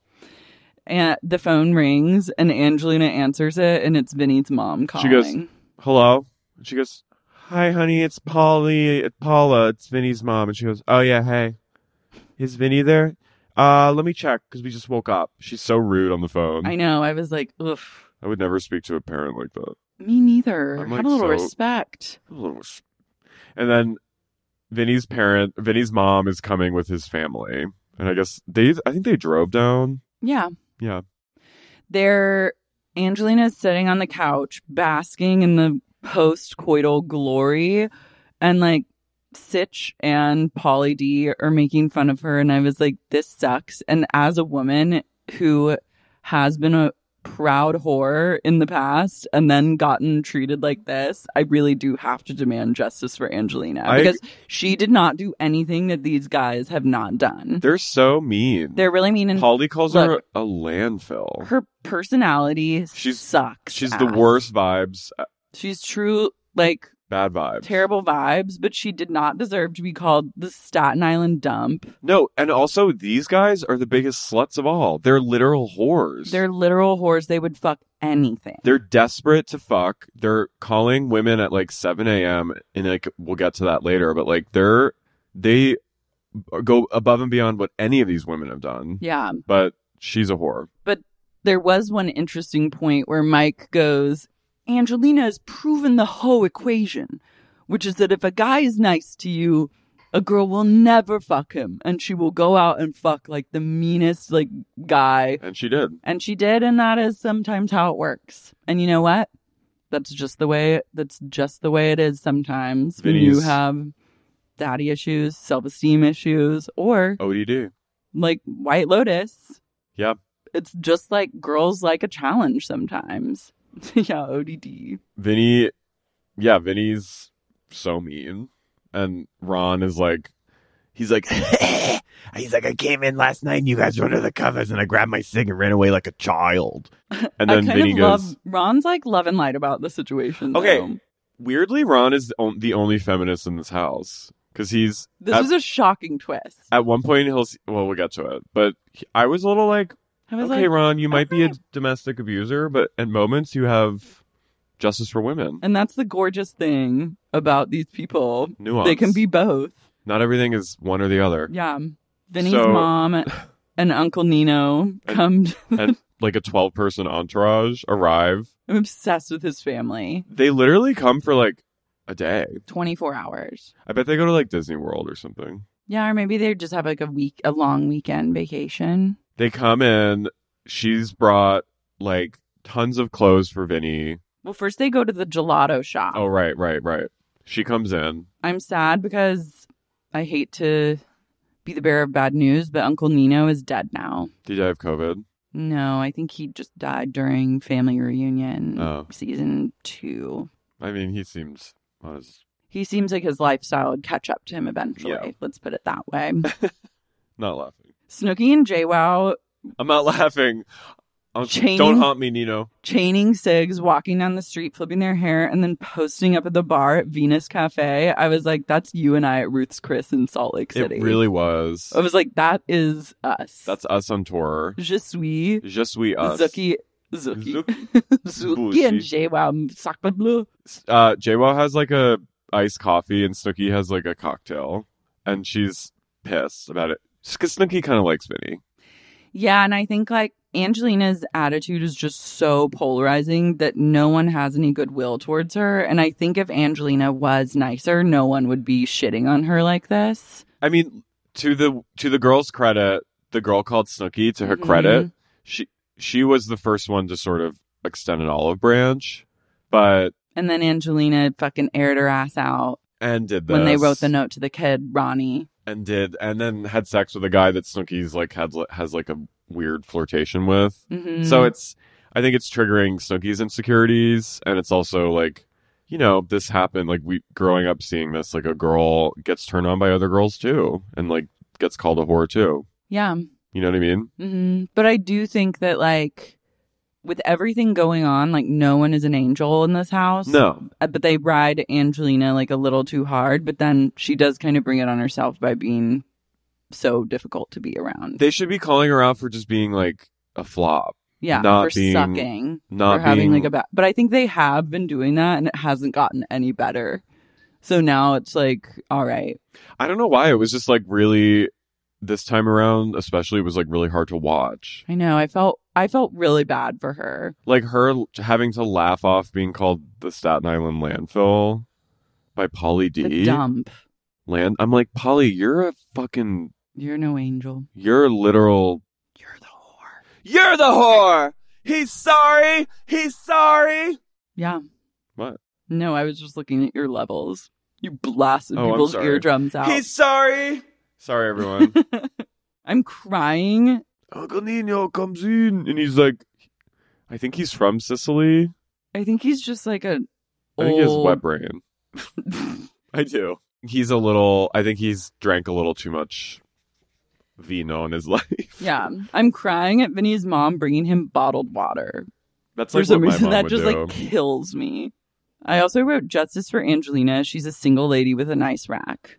And the phone rings and Angelina answers it and it's Vinny's mom calling. She goes, "Hello?" And she goes, "Hi, honey, it's Polly, it's Paula, it's Vinny's mom." And she goes, "Oh yeah, hey, is Vinny there? Uh, let me check because we just woke up." She's so rude on the phone. I know. I was like, oof. I would never speak to a parent like that. Me neither. I'm, Have like, a little so- respect. A little s- And then Vinny's parent, Vinny's mom is coming with his family, and I guess they, I think they drove down. Yeah. Yeah. They're Angelina's sitting on the couch, basking in the post-coital glory, and like Sitch and Pauly D are making fun of her, and I was like, this sucks. And as a woman who has been a proud whore in the past and then gotten treated like this, I really do have to demand justice for Angelina I- because she did not do anything that these guys have not done. They're so mean. They're really mean. And Polly calls her look, a landfill. her personality She's- sucks. She's ass. the worst vibes, uh, She's true, like, bad vibes. terrible vibes, but she did not deserve to be called the Staten Island dump. No, and also these guys are the biggest sluts of all. They're literal whores. They're literal whores. They would fuck anything. They're desperate to fuck. They're calling women at like seven a.m. and like we'll get to that later, but like they're they go above and beyond what any of these women have done. Yeah. But she's a whore. But there was one interesting point where Mike goes, Angelina has proven the hoe equation, which is that if a guy is nice to you, a girl will never fuck him, and she will go out and fuck like the meanest like guy. And she did. And she did, and that is sometimes how it works. And you know what? That's just the way that's just the way it is sometimes when you Vinny's- have daddy issues, self-esteem issues, or O D D. like White Lotus. Yep. It's just like girls like a challenge sometimes. Yeah, O D D. Vinny, yeah, Vinny's so mean. And Ron is like, he's like, he's like, I came in last night and you guys were under the covers and I grabbed my cig and ran away like a child. And I then kind Vinny of goes, love Ron's like love and light about the situation. okay, though. weirdly, Ron is the on- the only feminist in this house. Because he's, This at, was a shocking twist. at one point, he'll, s- well, we'll get to it. But he- I was a little like, I was okay, like, Ron, you might be a okay. domestic abuser, but at moments you have justice for women. And that's the gorgeous thing about these people. Nuance. They can be both. Not everything is one or the other. Yeah. Vinny's So- mom and Uncle Nino come. to- And like a twelve person entourage arrive. I'm obsessed with his family. They literally come for like a day. twenty-four hours. I bet they go to like Disney World or something. Yeah, or maybe they just have like a week, a long weekend vacation. They come in. She's brought like tons of clothes for Vinny. Well, first they go to the gelato shop. Oh, right, right, right. She comes in. I'm sad because I hate to be the bearer of bad news, but Uncle Nino is dead now. Did I have COVID? No, I think he just died during Family Reunion Oh. season two. I mean, he seems on his... He seems like his lifestyle would catch up to him eventually. Yeah. Let's put it that way. Not laughing. Snooki and JWoww, I'm not laughing. Uh, Chaining- Don't haunt me, Nino. chaining cigs, walking down the street, flipping their hair, and then posting up at the bar at Venus Cafe. I was like, that's you and I at Ruth's Chris in Salt Lake City. It really was. I was like, that is us. That's us on tour. Je suis Je suis us. Zuki. Zuki. Zuki. Zuki and JWoww. Sacre bleu. Uh, JWoww has like a iced coffee and Snooki has like a cocktail. And she's pissed about it. Because Snooki kind of likes Vinny. Yeah, and I think like Angelina's attitude is just so polarizing that no one has any goodwill towards her. And I think if Angelina was nicer, no one would be shitting on her like this. I mean, to the to the girl's credit, the girl called Snooki, to her credit, she she was the first one to sort of extend an olive branch. But And then Angelina fucking aired her ass out and did this. when they wrote the note to the kid, Ronnie. And did and then had sex with a guy that Snooki's like had has like a weird flirtation with. Mm-hmm. So it's I think it's triggering Snooki's insecurities, and it's also like, you know, this happened like we growing up seeing this, like a girl gets turned on by other girls too, and like gets called a whore too. Yeah. You know what I mean? Mm-hmm. But I do think that like with everything going on, like no one is an angel in this house. No. Uh, But they ride Angelina like a little too hard, but then she does kind of bring it on herself by being so difficult to be around. They should be calling her out for just being like a flop. Yeah, not for being- sucking, not for having being- like a bad. But I think they have been doing that, and it hasn't gotten any better. So now it's like, all right, I don't know why. It was just like really this time around, especially, it was like really hard to watch. I know. I felt I felt really bad for her. Like her l- having to laugh off being called the Staten Island landfill by Polly D. The dump. Land. I'm like, Polly, you're a fucking, You're no angel. you're literal. You're the whore. You're the whore. He's sorry. He's sorry. Yeah. What? No, I was just looking at your levels. You blasted Oh, I'm people's sorry. eardrums out. He's sorry. Sorry, everyone. I'm crying. Uncle Nino comes in and he's like, I think he's from Sicily. I think he's just like a I think he has old- wet brain. I do. He's a little, I think he's drank a little too much vino in his life. Yeah. I'm crying at Vinny's mom bringing him bottled water. That's For like some what my reason, mom that would just do. like kills me. I also wrote justice for Angelina. She's a single lady with a nice rack.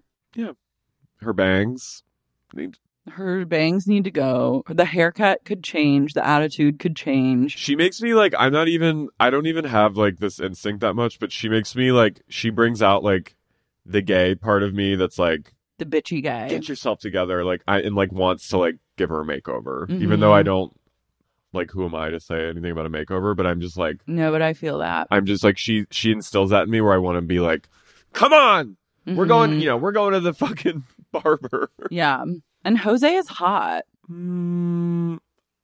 Her bangs. They- Her bangs need to go. The haircut could change. The attitude could change. She makes me like, I'm not even, I don't even have like this instinct that much, but she makes me like, she brings out like the gay part of me that's like, The bitchy guy. get yourself together. Like, I, and like wants to like give her a makeover, Mhm. even though I don't, like, who am I to say anything about a makeover? But I'm just like, No, but I feel that. I'm just like, she, she instills that in me where I want to be like, come on, we're going, Mhm. you know, we're going to the fucking barber. Yeah. And Jose is hot. Mm,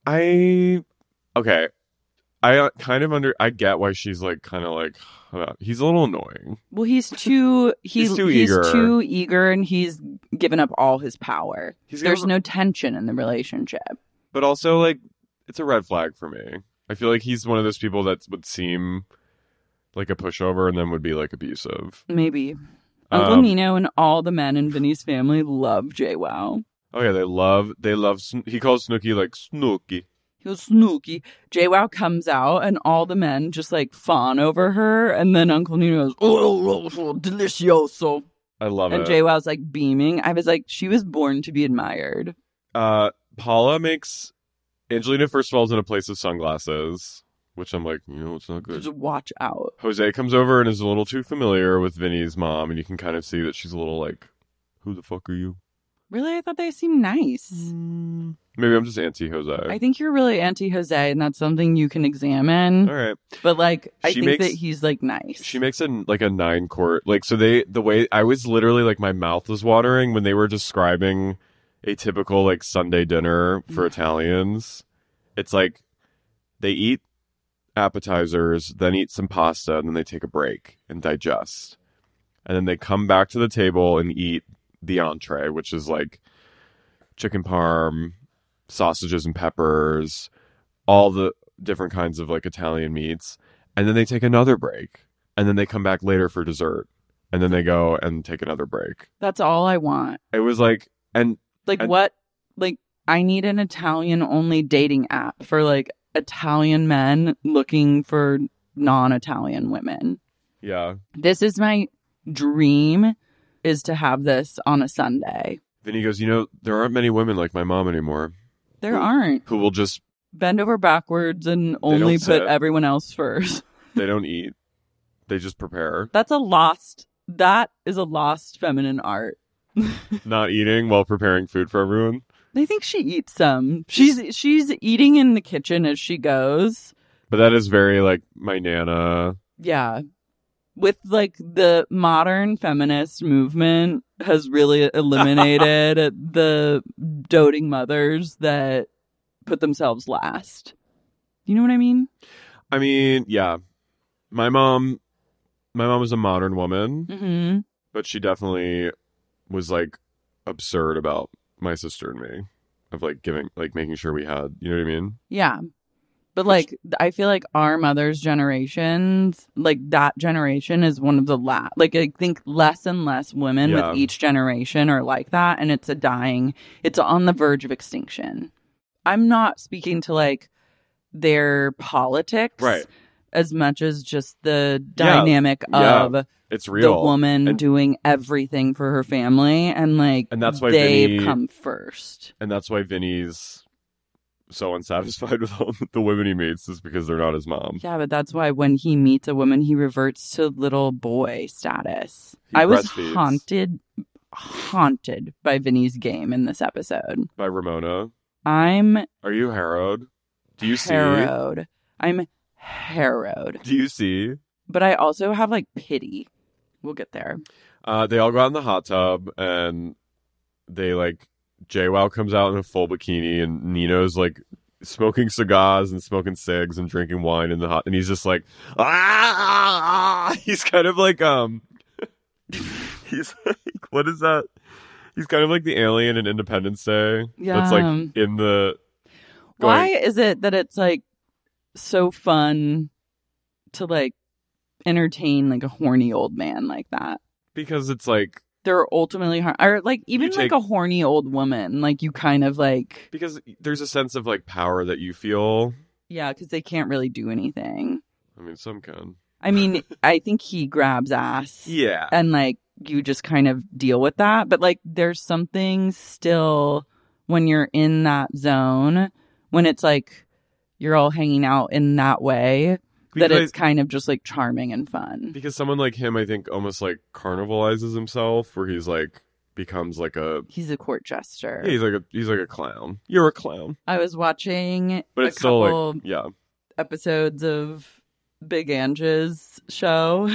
I okay. I uh, kind of under. I get why she's like kind of like uh, he's a little annoying. Well, he's too he, He's too he's eager. too eager, and he's given up all his power. He's There's given- no tension in the relationship. But also like it's a red flag for me. I feel like he's one of those people that would seem like a pushover and then would be like abusive. Maybe Uncle Um, Nino and all the men in Vinny's family love JWoww. Oh yeah, they love they love. Sn- He calls Snooki like Snooki. He was Snooki. JWoww comes out, and all the men just like fawn over her, and then Uncle Nino goes, "Oh, oh, oh, delicioso," I love and it. JWoww's like beaming. I was like, she was born to be admired. uh, Paula makes Angelina first of all is in a place of sunglasses, which I'm like, you know, it's not good. Just watch out. Jose comes over and is a little too familiar with Vinny's mom, and you can kind of see that she's a little like, who the fuck are you? Really, I thought they seemed nice. Maybe I'm just anti-Jose. I think you're really anti Jose, and that's something you can examine. All right. But like, I She think makes- that he's like nice. She makes it like a nine quart. Like, so they, the way I was literally like, my mouth was watering when they were describing a typical like Sunday dinner for Italians. It's like they eat appetizers, then eat some pasta, and then they take a break and digest. And then they come back to the table and eat the entree, which is like chicken parm, sausages and peppers, all the different kinds of like Italian meats. And then they take another break. And then they come back later for dessert. And then they go and take another break. That's all I want. It was like, and Like And- what? Like I need an Italian only dating app for like Italian men looking for non-Italian women. Yeah. This is my dream, is to have this on a Sunday. Vinny goes, you know, there aren't many women like my mom anymore. There aren't. Who will just, Bend over backwards and only don't put sit. everyone else first. they don't eat. They just prepare. That's a lost, that is a lost feminine art. Not eating while preparing food for everyone. I think she eats some. She's she's eating in the kitchen as she goes. But that is very like my Nana. Yeah. With like the modern feminist movement has really eliminated the doting mothers that put themselves last. You know what I mean? I mean, yeah. My mom, my mom was a modern woman, Mm-hmm. but she definitely was like absurd about my sister and me, of like giving, like making sure we had, you know what I mean? Yeah. But like, I feel like our mother's generations, like that generation is one of the last, like I think less and less women Yeah. with each generation are like that. And it's a dying, it's on the verge of extinction. I'm not speaking to like their politics. Right. As much as just the Yeah. dynamic Yeah. of It's real. the woman and, doing everything for her family. And like, And that's why they've Vinny- come first. and that's why Vinny's so unsatisfied with all the women he meets, is because they're not his mom. Yeah, but that's why when he meets a woman, he reverts to little boy status. He I was breastfeeds. haunted, haunted by Vinny's game in this episode. By Ramona. I'm Are you harrowed? Do you see? harrowed. I'm harrowed. Do you see? But I also have like pity. We'll get there. Uh, they all go out in the hot tub, and they like JWoww comes out in a full bikini, and Nino's like smoking cigars and smoking cigs and drinking wine in the hot, and he's just like, ah! He's kind of like um, he's like, what is that? He's kind of like the alien in Independence Day. Yeah. That's like in the. Going, Why is it that it's like so fun to like entertain like a horny old man like that? Because it's like. They're ultimately har- or like even You like take- a horny old woman, like you kind of like Because there's a sense of like power that you feel. yeah, because they can't really do anything. I mean, some can. I mean, I think he grabs ass, Yeah. and like you just kind of deal with that. But like, there's something still when you're in that zone when it's like you're all hanging out in that way. That Because- it's kind of just like charming and fun. Because someone like him, I think, almost like carnivalizes himself, where he's like becomes like a He's a court jester. yeah, he's like a he's like a clown. You're a clown, I was watching but a it's still couple like yeah, episodes of Big Angie's show.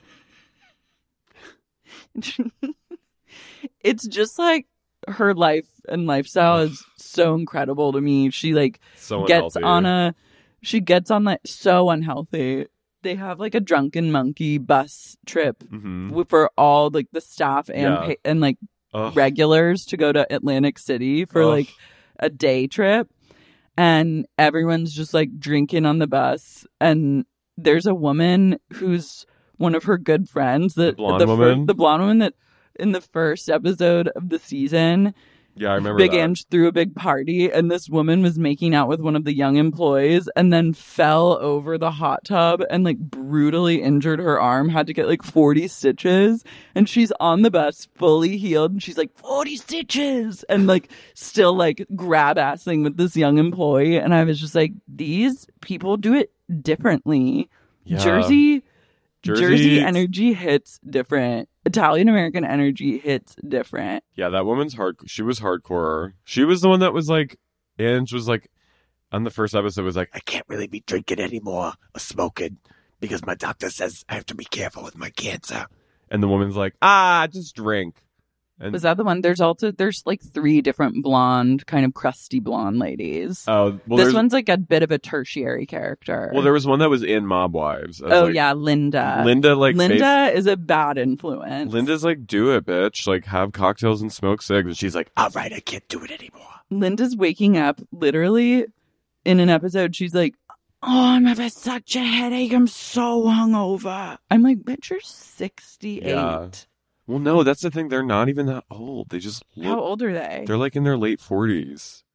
It's just like her life and lifestyle is so incredible to me. She like so gets unhealthy. on a she gets on like so unhealthy. They have like a drunken monkey bus trip Mhm. w- for all like the staff and Yeah. pa- and like Ugh. regulars to go to Atlantic City for Ugh. like a day trip, and everyone's just like drinking on the bus, and there's a woman who's one of her good friends that The blonde fir- woman? the blonde woman that in the first episode of the season Yeah, I remember Big that. Ange threw a big party, and this woman was making out with one of the young employees and then fell over the hot tub and like brutally injured her arm, had to get like forty stitches. And she's on the bus fully healed, and she's like, forty stitches, and like still like grab assing with this young employee. And I was just like, these people do it differently. Yeah. Jersey, Jersey- Jersey energy hits different. Italian American energy hits different. Yeah, that woman's hard. She was hardcore. She was the one that was like, Ange was like, on the first episode was like, I can't really be drinking anymore or smoking because my doctor says I have to be careful with my cancer. And the woman's like, ah, just drink. And Was that the one? There's also there's like three different blonde, kind of crusty blonde ladies. oh, well, this there's- one's like a bit of a tertiary character. well, there was one that was in Mob Wives. as, oh like, yeah, Linda. Linda like Linda bas- is a bad influence. Linda's like, do it, bitch. Like, have cocktails and smoke cigs. And she's like, all right, I can't do it anymore. Linda's waking up literally in an episode. She's like, "Oh, I'm having such a headache. I'm so hungover." I'm like, "Bitch, you're sixty-eight. Yeah. Well, no, that's the thing. They're not even that old. They just look. How old are they?" They're like in their late forties.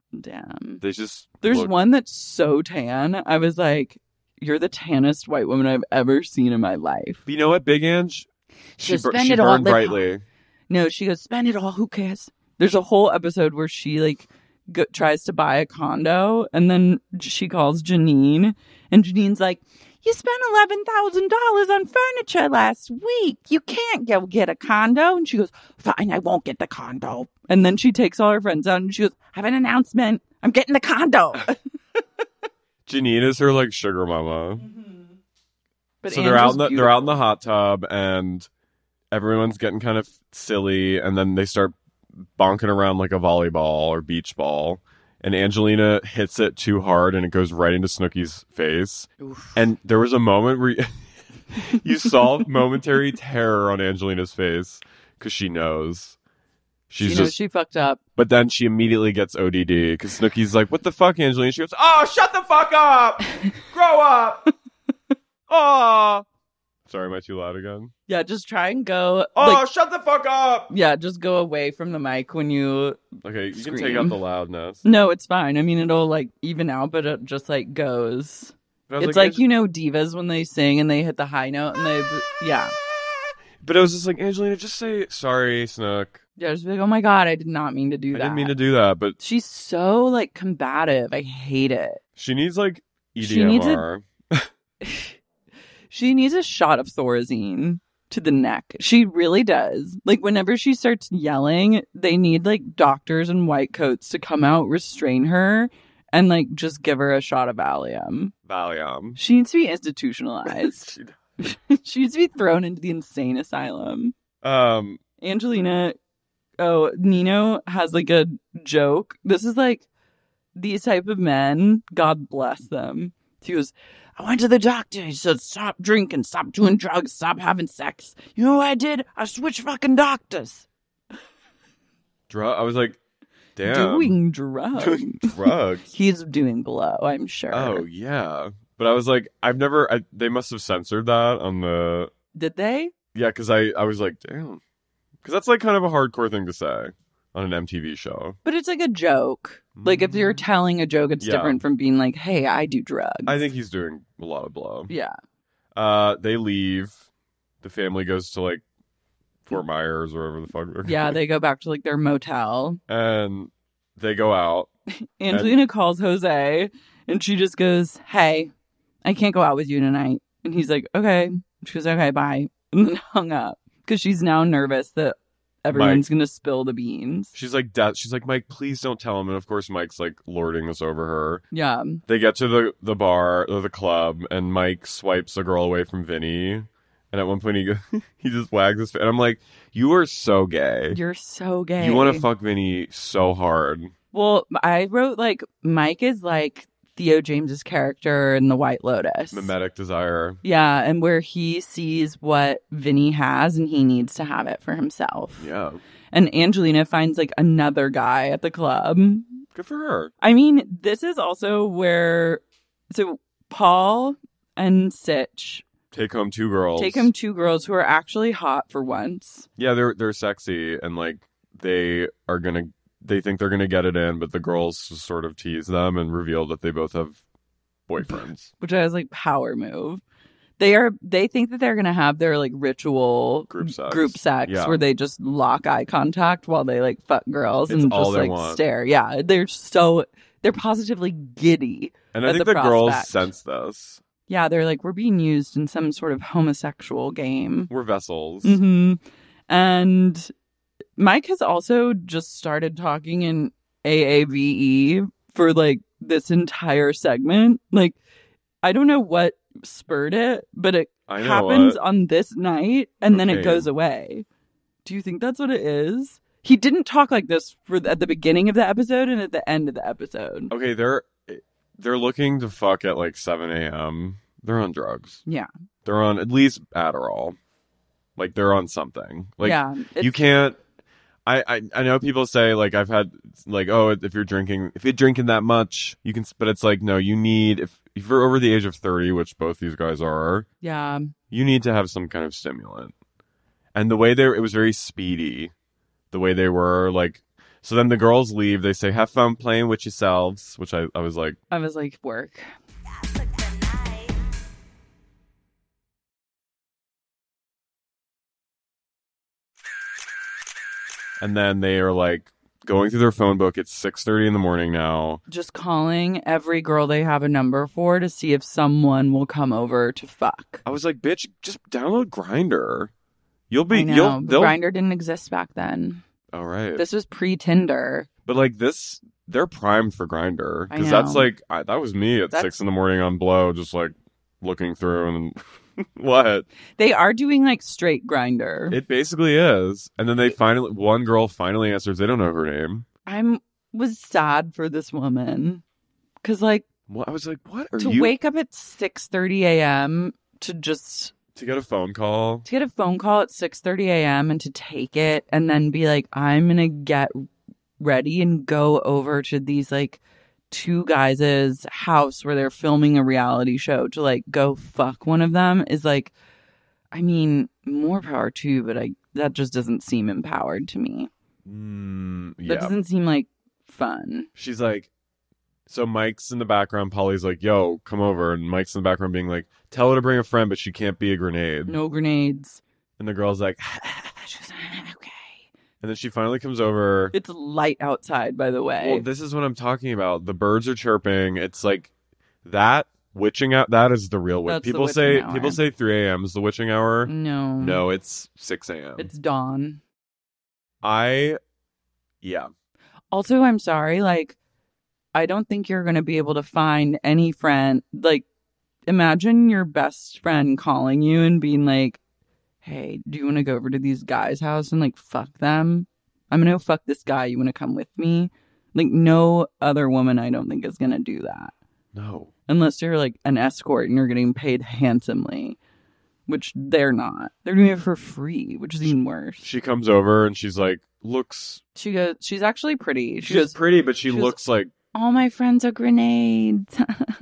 Damn. They just There's look- one that's so tan. I was like, you're the tannest white woman I've ever seen in my life. But you know what, Big Ange? She, goes, bur- "Spend she it all, burned live brightly. No, she goes, spend it all. Who cares? There's a whole episode where she like go- tries to buy a condo, and then she calls Janine, and Janine's like, "You spent eleven thousand dollars on furniture last week. You can't go get a condo." And she goes, "Fine, I won't get the condo." And then she takes all her friends out, and she goes, "I have an announcement. I'm getting the condo." Janine is her like sugar mama. But So they're out Angela's in the, they're beautiful. out in the hot tub, and everyone's getting kind of silly, and then they start bonking around like a volleyball or beach ball, and Angelina hits it too hard, and it goes right into Snooki's face. And there was a moment where you, you saw momentary terror on Angelina's face because she knows she's She knows just. she fucked up. But then she immediately gets O D D because Snooki's like, "What the fuck, Angelina?" She goes, "Oh, shut the fuck up! Grow up!" Oh, sorry, am I too loud again? Yeah, just try and go. Oh, like, shut the fuck up! yeah, just go away from the mic when you. Okay, you can take Scream. out the loudness. No, it's fine. I mean, it'll like even out, but it just like goes. But I was It's like, Ange- you know, divas when they sing and they hit the high note and they, yeah. But I was just like, Angelina, just say sorry, Snook. Yeah, just be like, oh my God, I did not mean to do I that. didn't mean to do that, but She's so like combative. I hate it. she needs like E She D M needs a- R. She needs a shot of Thorazine to the neck. She really does. Like, whenever she starts yelling, they need like doctors in white coats to come out, restrain her, and like just give her a shot of Valium. Valium. She needs to be institutionalized. She- She needs to be thrown into the insane asylum. um, Angelina, oh, Nino has like a joke. This is like these type of men, God bless them. He goes, I went to the doctor. He said, stop drinking, stop doing drugs, stop having sex. You know what I did? I switched fucking doctors. drug. I was like, damn. Doing drugs. Doing drugs. He's doing blow, I'm sure. Oh yeah, but I was like, I've never. I, they must have censored that on the. Did they? Yeah, because I I was like, damn, because that's like kind of a hardcore thing to say on an M T V show. But it's like a joke. Like if you're telling a joke, it's Yeah. different from being like, hey, I do drugs. I think he's doing a lot of blow. Yeah. Uh, they leave. The family goes to like Fort Myers or wherever the fuck. they're Yeah, going. they go back to like their motel. and they go out. Angelina calls Jose and she just goes, hey, I can't go out with you tonight. And he's like, okay. She goes, okay, bye. And then hung up because she's now nervous that everyone's going to spill the beans. She's like, Dad. She's like, Mike, please don't tell him. And of course, Mike's like lording this over her. Yeah. They get to the the bar or the club, and Mike swipes a girl away from Vinny. And at one point, he go, he just wags his face. And I'm like, you are so gay. You're so gay. You want to fuck Vinny so hard. Well, I wrote like Mike is like Theo James's character in The White Lotus. Mimetic desire. Yeah, and where he sees what Vinny has and he needs to have it for himself. Yeah. And Angelina finds like another guy at the club. Good for her. I mean, this is also where so Paul and Sitch Take home two girls. take him two girls who are actually hot for once. Yeah, they're they're sexy, and like they are gonna. They think they're gonna get it in, but the girls just sort of tease them and reveal that they both have boyfriends. Which I was like, power move. They are. They think that they're gonna have their like ritual Group sex. group sex Yeah. where they just lock eye contact while they like fuck girls It's and all just they like want. stare. Yeah, they're so they're positively giddy. And I at think the the, girls prospect. sense this. Yeah, they're like, we're being used in some sort of homosexual game. We're vessels. hmm And Mike has also just started talking in A A V E for like this entire segment. Like, I don't know what spurred it, but it I know happens what. on this night and then it Cocaine. goes away. Do you think that's what it is? He didn't talk like this for at the beginning of the episode and at the end of the episode. Okay, they're they're looking to fuck at like seven a.m. They're on drugs. Yeah. They're on at least Adderall. Like they're on something. Like yeah. you it's- can't. I, I I know people say like I've had like oh if you're drinking if you're drinking that much you can but it's like no you need if if you're over the age of thirty, which both these guys are, Yeah. you need to have some kind of stimulant. And the way they it was very speedy, the way they were like So then the girls leave. They say, have fun playing with yourselves, which I, I was like, I was like, work. and then they are like going through their phone book. It's six thirty in the morning now. Just calling every girl they have a number for to see if someone will come over to fuck. I was like, bitch, just download Grindr. You'll be, I know, you'll, but they'll. Grindr didn't exist back then. All right. This was pre-Tinder. But like this, they're primed for Grindr I because know. that's like I, that was me at That's- six in the morning on Blow, just like looking through and what They are doing like straight Grindr. it basically is. And then they finally, one girl finally answers. They don't know her name. I'm was sad for this woman because like Well, I was like, what are to you wake up at six thirty a.m. to just to get a phone call? to get a phone call at six thirty a.m. and to take it and then be like, I'm gonna get ready and go over to these like two guys' house where they're filming a reality show to like go fuck one of them is like, I mean, more power to you, but I that just doesn't seem empowered to me. Mm, That yeah. doesn't seem like fun. She's like, so Mike's in the background. Polly's like, yo, come over. And Mike's in the background being like, tell her to bring a friend, but she can't be a grenade. No grenades. And the girl's like, She's like, okay. and then she finally comes over. It's light outside, by the way. Well, this is what I'm talking about. The birds are chirping. It's like that witching out. That is the real witch. That's the People witching say hour. people say three a.m. is the witching hour. no. No, it's six a.m. It's dawn. I, yeah. Also, I'm sorry, like, I don't think you're going to be able to find any friend. Like, imagine your best friend calling you and being like, hey, do you want to go over to these guys' house and, like, fuck them? I'm going to fuck this guy. You want to come with me? Like, no other woman, I don't think, is going to do that. No. Unless you're, like, an escort and you're getting paid handsomely, which they're not. They're doing it for free, which is even worse. She comes over and she's like, looks. She goes, she's actually pretty. She She's goes, pretty, but she she goes, looks like. all my friends are grenades.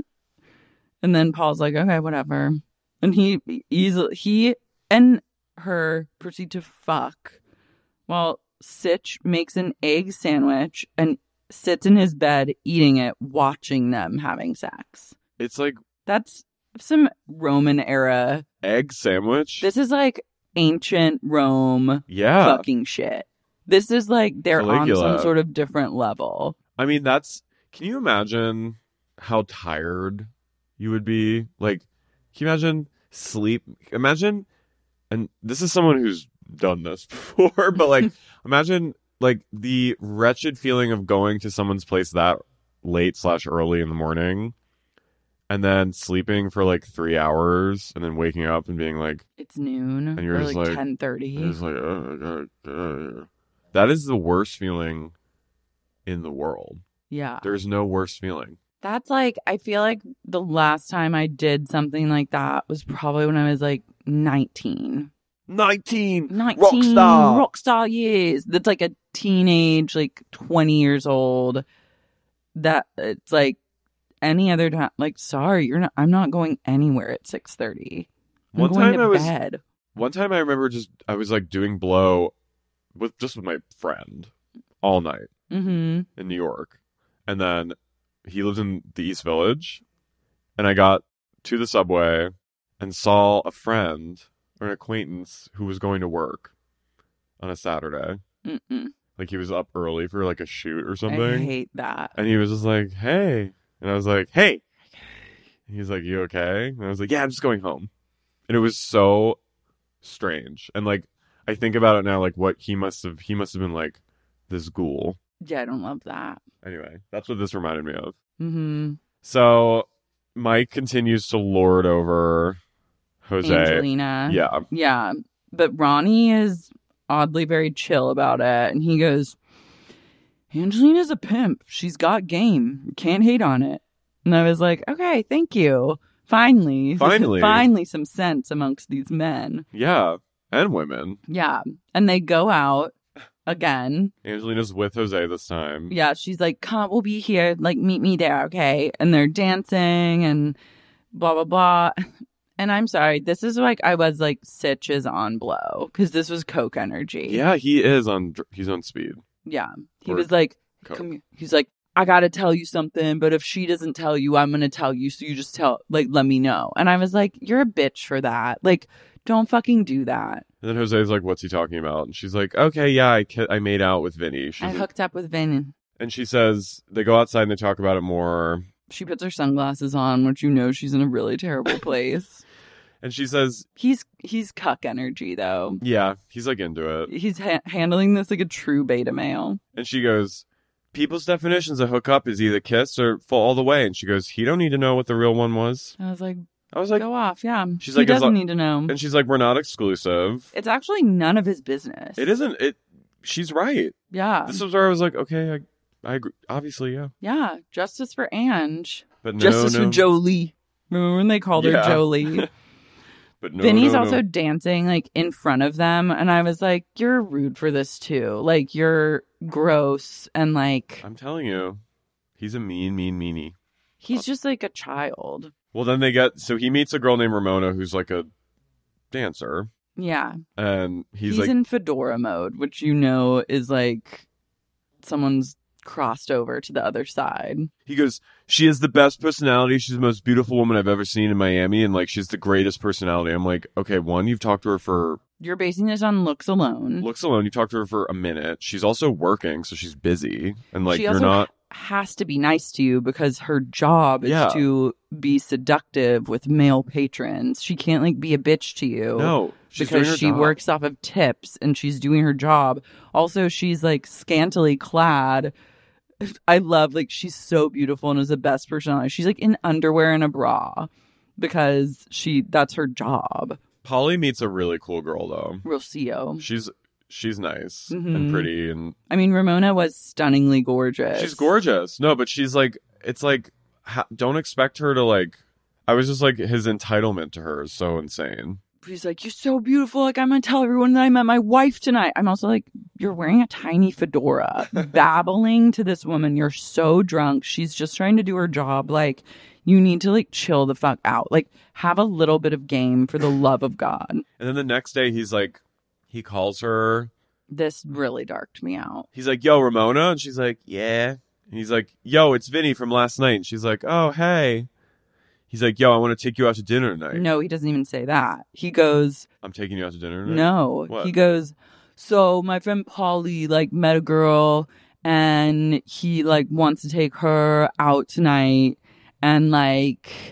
And then Paul's like, okay, whatever. And he easily, he and her proceed to fuck while Sitch makes an egg sandwich and sits in his bed eating it, watching them having sex. It's like That's some Roman era. egg sandwich. This is like ancient Rome yeah. fucking shit. This is like they're Caligula. on some sort of different level. I mean, that's. Can you imagine how tired you would be? Like, can you imagine sleep? Imagine, and this is someone who's done this before, but like, imagine like the wretched feeling of going to someone's place that late slash early in the morning, and then sleeping for like three hours, and then waking up and being like, It's noon And you're or just like like- ten thirty. it's like, oh, God, God. That is the worst feeling in the world. Yeah. There's no worse feeling. That's like, I feel like the last time I did something like that was probably when I was like nineteen. nineteen, nineteen Rockstar years. That's like a teenage, like twenty years old. That it's like any other time. Like, sorry, you're not, I'm not going anywhere at six thirty. I'm One going time to I was- bed. One time I remember just I was like doing blow with just with my friend all night Mm-hmm. in New York. And then he lived in the East Village, and I got to the subway and saw a friend or an acquaintance who was going to work on a Saturday. Mm-mm. Like he was up early for like a shoot or I something. hate that. And he was just like, "Hey." And I was like, "Hey." And he's like, "You okay?" And I was like, "Yeah, I'm just going home." And it was so strange. And like I think about it now, like what he must have he must have been like this ghoul. Yeah, I don't love that. Anyway, that's what this reminded me of. Mm-hmm. So Mike continues to lord over Jose. Angelina. Yeah. Yeah. But Ronnie is oddly very chill about it. And he goes, Angelina's a pimp. She's got game. You can't hate on it. And I was like, okay, thank you. Finally. Finally. Finally some sense amongst these men. Yeah. And women. Yeah. And they go out again. Angelina's with Jose this time. Yeah. She's like, come, we'll be here. Like, meet me there. Okay. And they're dancing and blah, blah, blah. And I'm sorry. This is like, I was like, Sitch is on blow because this was Coke energy. Yeah, he is on dr- he's on speed. Yeah. He Or was like, coke. come, he's like, I got to tell you something, but if she doesn't tell you, I'm going to tell you. So you just tell, like, let me know. And I was like, you're a bitch for that. Like, don't fucking do that. And then Jose's like, what's he talking about? And she's like, okay, yeah, I, ki- I made out with Vinny. She's I like- hooked up with Vin. and she says, they go outside and they talk about it more. She puts her sunglasses on, which you know she's in a really terrible place. And she says, He's he's cuck energy, though. yeah, he's like into it. He's ha- handling this like a true beta male. And she goes, people's definitions of hookup is either kiss or fall all the way. And she goes, he don't need to know what the real one was. I was like, I was like, go off, yeah. She's he like, as doesn't lo- need to know. and she's like, we're not exclusive. It's actually none of his business. It isn't. It. She's right. Yeah. This was where I was like, okay, I, I agree. Obviously, yeah. Yeah. Justice for Ange. But no, Justice no. for Jolie. Remember when they called Yeah. her Jolie? But no, Vinny's no, also no. dancing like in front of them, and I was like, "You're rude for this too. Like you're gross and like I'm telling you, he's a mean, mean, meanie. he's just like a child." Well, then they get so he meets a girl named Ramona who's like a dancer, Yeah, and he's, he's, like, in fedora mode, which you know is like someone's crossed over to the other side. he goes, she has the best personality. She's the most beautiful woman I've ever seen in Miami, and like she's the greatest personality. I'm like, okay, one, you've talked to her for You're basing this on looks alone. looks alone. You've talked to her for a minute. She's also working, so she's busy, and like she you're also not. has to be nice to you because her job is Yeah. to be seductive with male patrons. She can't like be a bitch to you. No, she's doing because her she job. works off of tips and she's doing her job. Also, she's like scantily clad. I love like she's so beautiful and is the best personality. She's like in underwear and a bra because she that's her job. Polly meets a really cool girl though. Rocio. She's she's nice Mhm. and pretty, and I mean, Ramona was stunningly gorgeous. she's gorgeous. No, but she's like, it's like, ha- don't expect her to like. I was just like, his entitlement to her is so insane. He's like, you're so beautiful. Like, I'm going to tell everyone that I met my wife tonight. I'm also like, you're wearing a tiny fedora, babbling to this woman. You're so drunk. She's just trying to do her job. Like, you need to, like, chill the fuck out. Like, have a little bit of game for the love of God. And then the next day, he's like, he calls her. This really darked me out. He's like, yo, Ramona. And she's like, yeah. And he's like, yo, it's Vinny from last night. And she's like, oh, hey. He's like, yo, I want to take you out to dinner tonight. No, he doesn't even say that. He goes, I'm taking you out to dinner tonight? no. What? He goes, so my friend Polly, like, met a girl and he, like, wants to take her out tonight. And, like,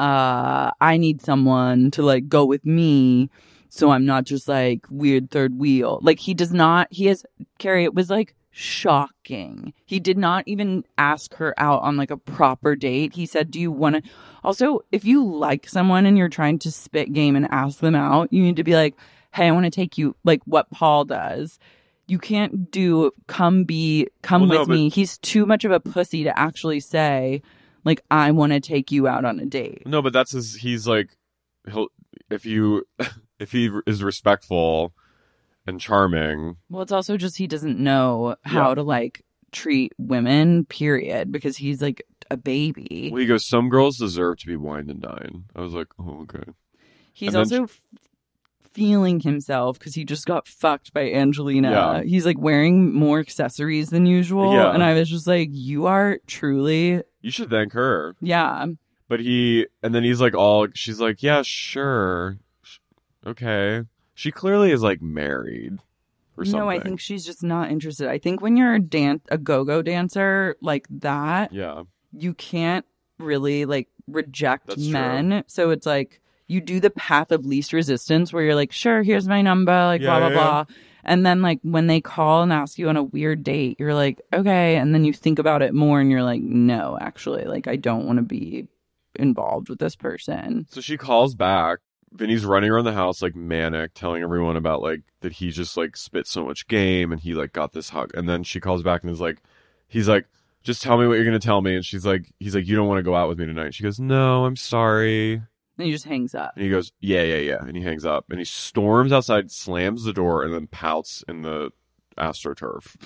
uh, I need someone to, like, go with me. So I'm not just, like, weird third wheel. Like, he does not, he has, Carrie, it was, like, shocking. He did not even ask her out on, like, a proper date. He said, do you want to, also, if you like someone and you're trying to spit game and ask them out, you need to be like, hey, I want to take you, like what Paul does. You can't do, come be, come Well, no, with but- me. He's too much of a pussy to actually say, like, I want to take you out on a date. No, but that's his, he's like, he'll, if you, if he is respectful and charming. Well, it's also just he doesn't know how Yeah. to, like, treat women, period, because he's, like, a baby. Well, he goes, some girls deserve to be wined and dined. I was like, oh, okay. He's and then also f- feeling himself because he just got fucked by Angelina. Yeah. He's like wearing more accessories than usual. Yeah. And I was just like, you are truly, You should thank her. yeah. But he, and then he's like, all, she's like, yeah, sure. Sh- Okay. She clearly is like married or something. No, I think she's just not interested. I think when you're a dan- a go-go dancer like that, Yeah. you can't really like reject That's true. men. So it's like you do the path of least resistance where you're like, sure, here's my number, like Yeah, blah, blah, yeah, blah. And then like when they call and ask you on a weird date, you're like, okay. And then you think about it more and you're like, no, actually, like I don't want to be involved with this person. So she calls back. Vinny's running around the house like manic, telling everyone about like that he just like spit so much game and he like got this hug. And then she calls back and is like, he's like, just tell me what you're gonna tell me. And she's like, he's like, you don't want to go out with me tonight. She goes, no, I'm sorry. And he just hangs up. And he goes, yeah, yeah, yeah. And he hangs up and he storms outside, slams the door, and then pouts in the AstroTurf.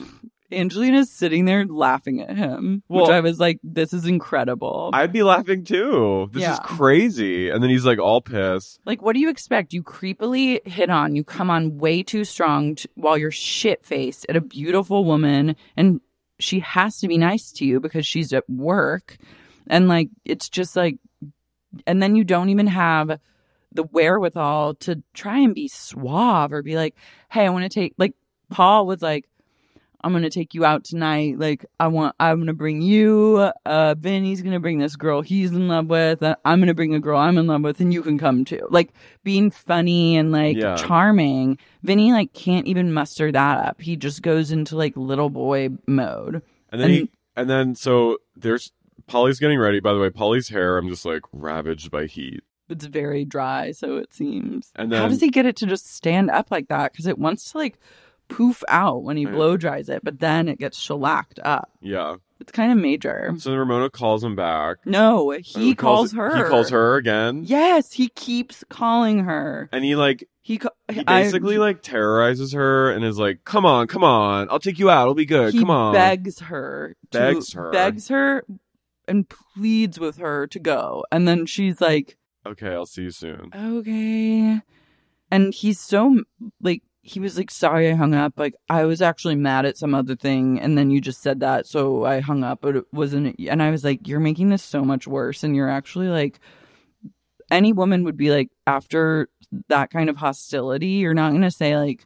Angelina's sitting there laughing at him, Well, which I was like, this is incredible. I'd be laughing too. This Yeah. is crazy. And then he's like all pissed. Like, what do you expect? You creepily hit on, you come on way too strong t- while you're shit-faced at a beautiful woman, and she has to be nice to you because she's at work. And, like, it's just like, and then you don't even have the wherewithal to try and be suave or be like, hey, I want to take, like, Paul was like, I'm going to take you out tonight. Like, I want, I'm going to bring you, uh, Vinny's going to bring this girl he's in love with. Uh, I'm going to bring a girl I'm in love with, and you can come too. Like, being funny and, like, Yeah. charming. Vinny, like, can't even muster that up. He just goes into, like, little boy mode. And then he, and then, so there's, Polly's getting ready. By the way, Polly's hair, I'm just like ravaged by heat. It's very dry, so it seems. And How then- does he get it to just stand up like that? Because it wants to, like, poof out when he Yeah. blow dries it, but then it gets shellacked up. Yeah. It's kind of major. So then Ramona calls him back. No, he calls, her. He calls her again. Yes, he keeps calling her. And he like, He, ca- he I- basically like terrorizes her and is like, come on, come on. I'll take you out. It'll be good. he Come on. begs her. To, Begs her. Begs her and pleads with her to go. And then she's like, Okay, I'll see you soon. okay. And he's so, like, he was like, sorry I hung up. Like, I was actually mad at some other thing. And then you just said that. So I hung up, but it wasn't. And I was like, you're making this so much worse. And you're actually like, any woman would be like, after that kind of hostility, you're not going to say like,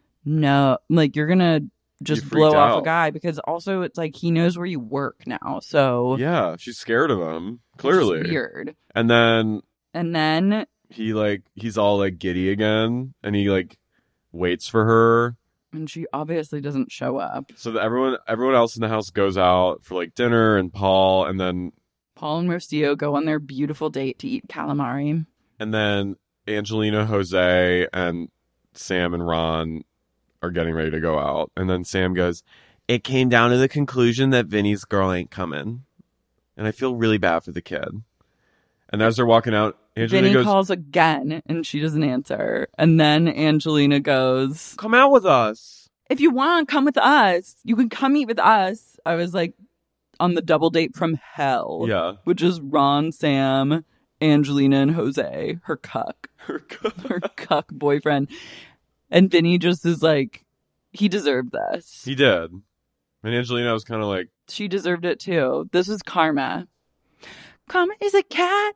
no, like you're going to just You blow freaked off a out. guy, because also it's like he knows where you work now. So Yeah, she's scared of him. it's Clearly. weird. And then And then he like, he's all like giddy again. And he like waits for her. and she obviously doesn't show up. So that everyone, everyone else in the house goes out for like dinner and Paul. And then, Paul and Rocio go on their beautiful date to eat calamari. and then Angelina, Jose, and Sam and Ron are getting ready to go out. And then Sam goes, it came down to the conclusion that Vinny's girl ain't coming. And I feel really bad for the kid. And as they're walking out, Angelina Vinny goes, calls again and she doesn't answer. And then Angelina goes, come out with us. if you want, come with us. You can come eat with us. I was like, on the double date from hell. Yeah. Which is Ron, Sam, Angelina, and Jose, her cuck. Her her cuck boyfriend. And Vinny just is like, he deserved this. He did. And Angelina was kind of like, She deserved it too. This was karma. Karma is a cat.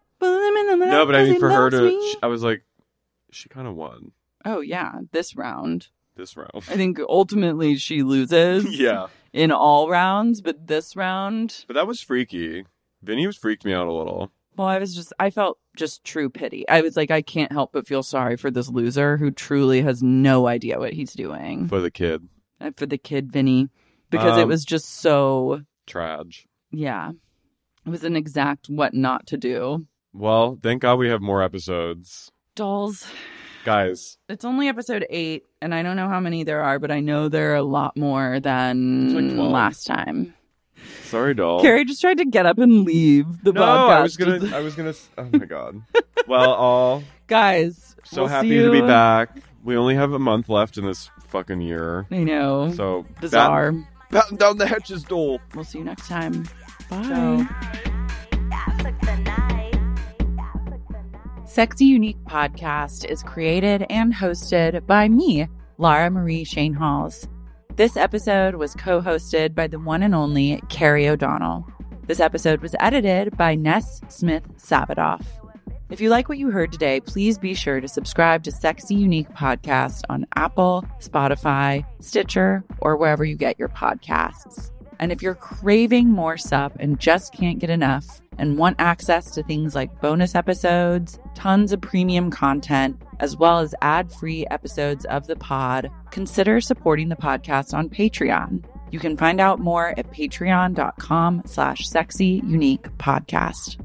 no, but I mean, for her to, she, I was like, she kind of won Oh, yeah. This round. this round. I think ultimately she loses. Yeah. In all rounds, but this round, But that was freaky. Vinny was freaked me out a little. well, I was just, I felt just true pity. I was like, I can't help but feel sorry for this loser who truly has no idea what he's doing. For the kid. And for the kid, Vinny, because it Um, was just so, Trage. yeah. It was an exact what not to do. Well, thank God we have more episodes. Dolls. Guys, It's only episode eight, and I don't know how many there are, but I know there are a lot more It's than like twelve. last time. sorry, doll. Carrie just tried to get up and leave the no, podcast. I was gonna, I was gonna, oh my God. Well, all Guys, so we'll happy see to be you- back. We only have a month left in this fucking year. I know. So, Bizarre. batten, batten down the hatches, doll. We'll see you next time. Bye. I took the night. I took the night. Sexy Unique Podcast is created and hosted by me, Lara Marie Shane Halls. This episode was co-hosted by the one and only Carrie O'Donnell. This episode was edited by Ness Smith Savadoff. If you like what you heard today, please be sure to subscribe to Sexy Unique Podcast on Apple, Spotify, Stitcher, or wherever you get your podcasts. And if you're craving more sup and just can't get enough and want access to things like bonus episodes, tons of premium content, as well as ad-free episodes of the pod, consider supporting the podcast on Patreon. You can find out more at patreon.com slash sexy unique podcast.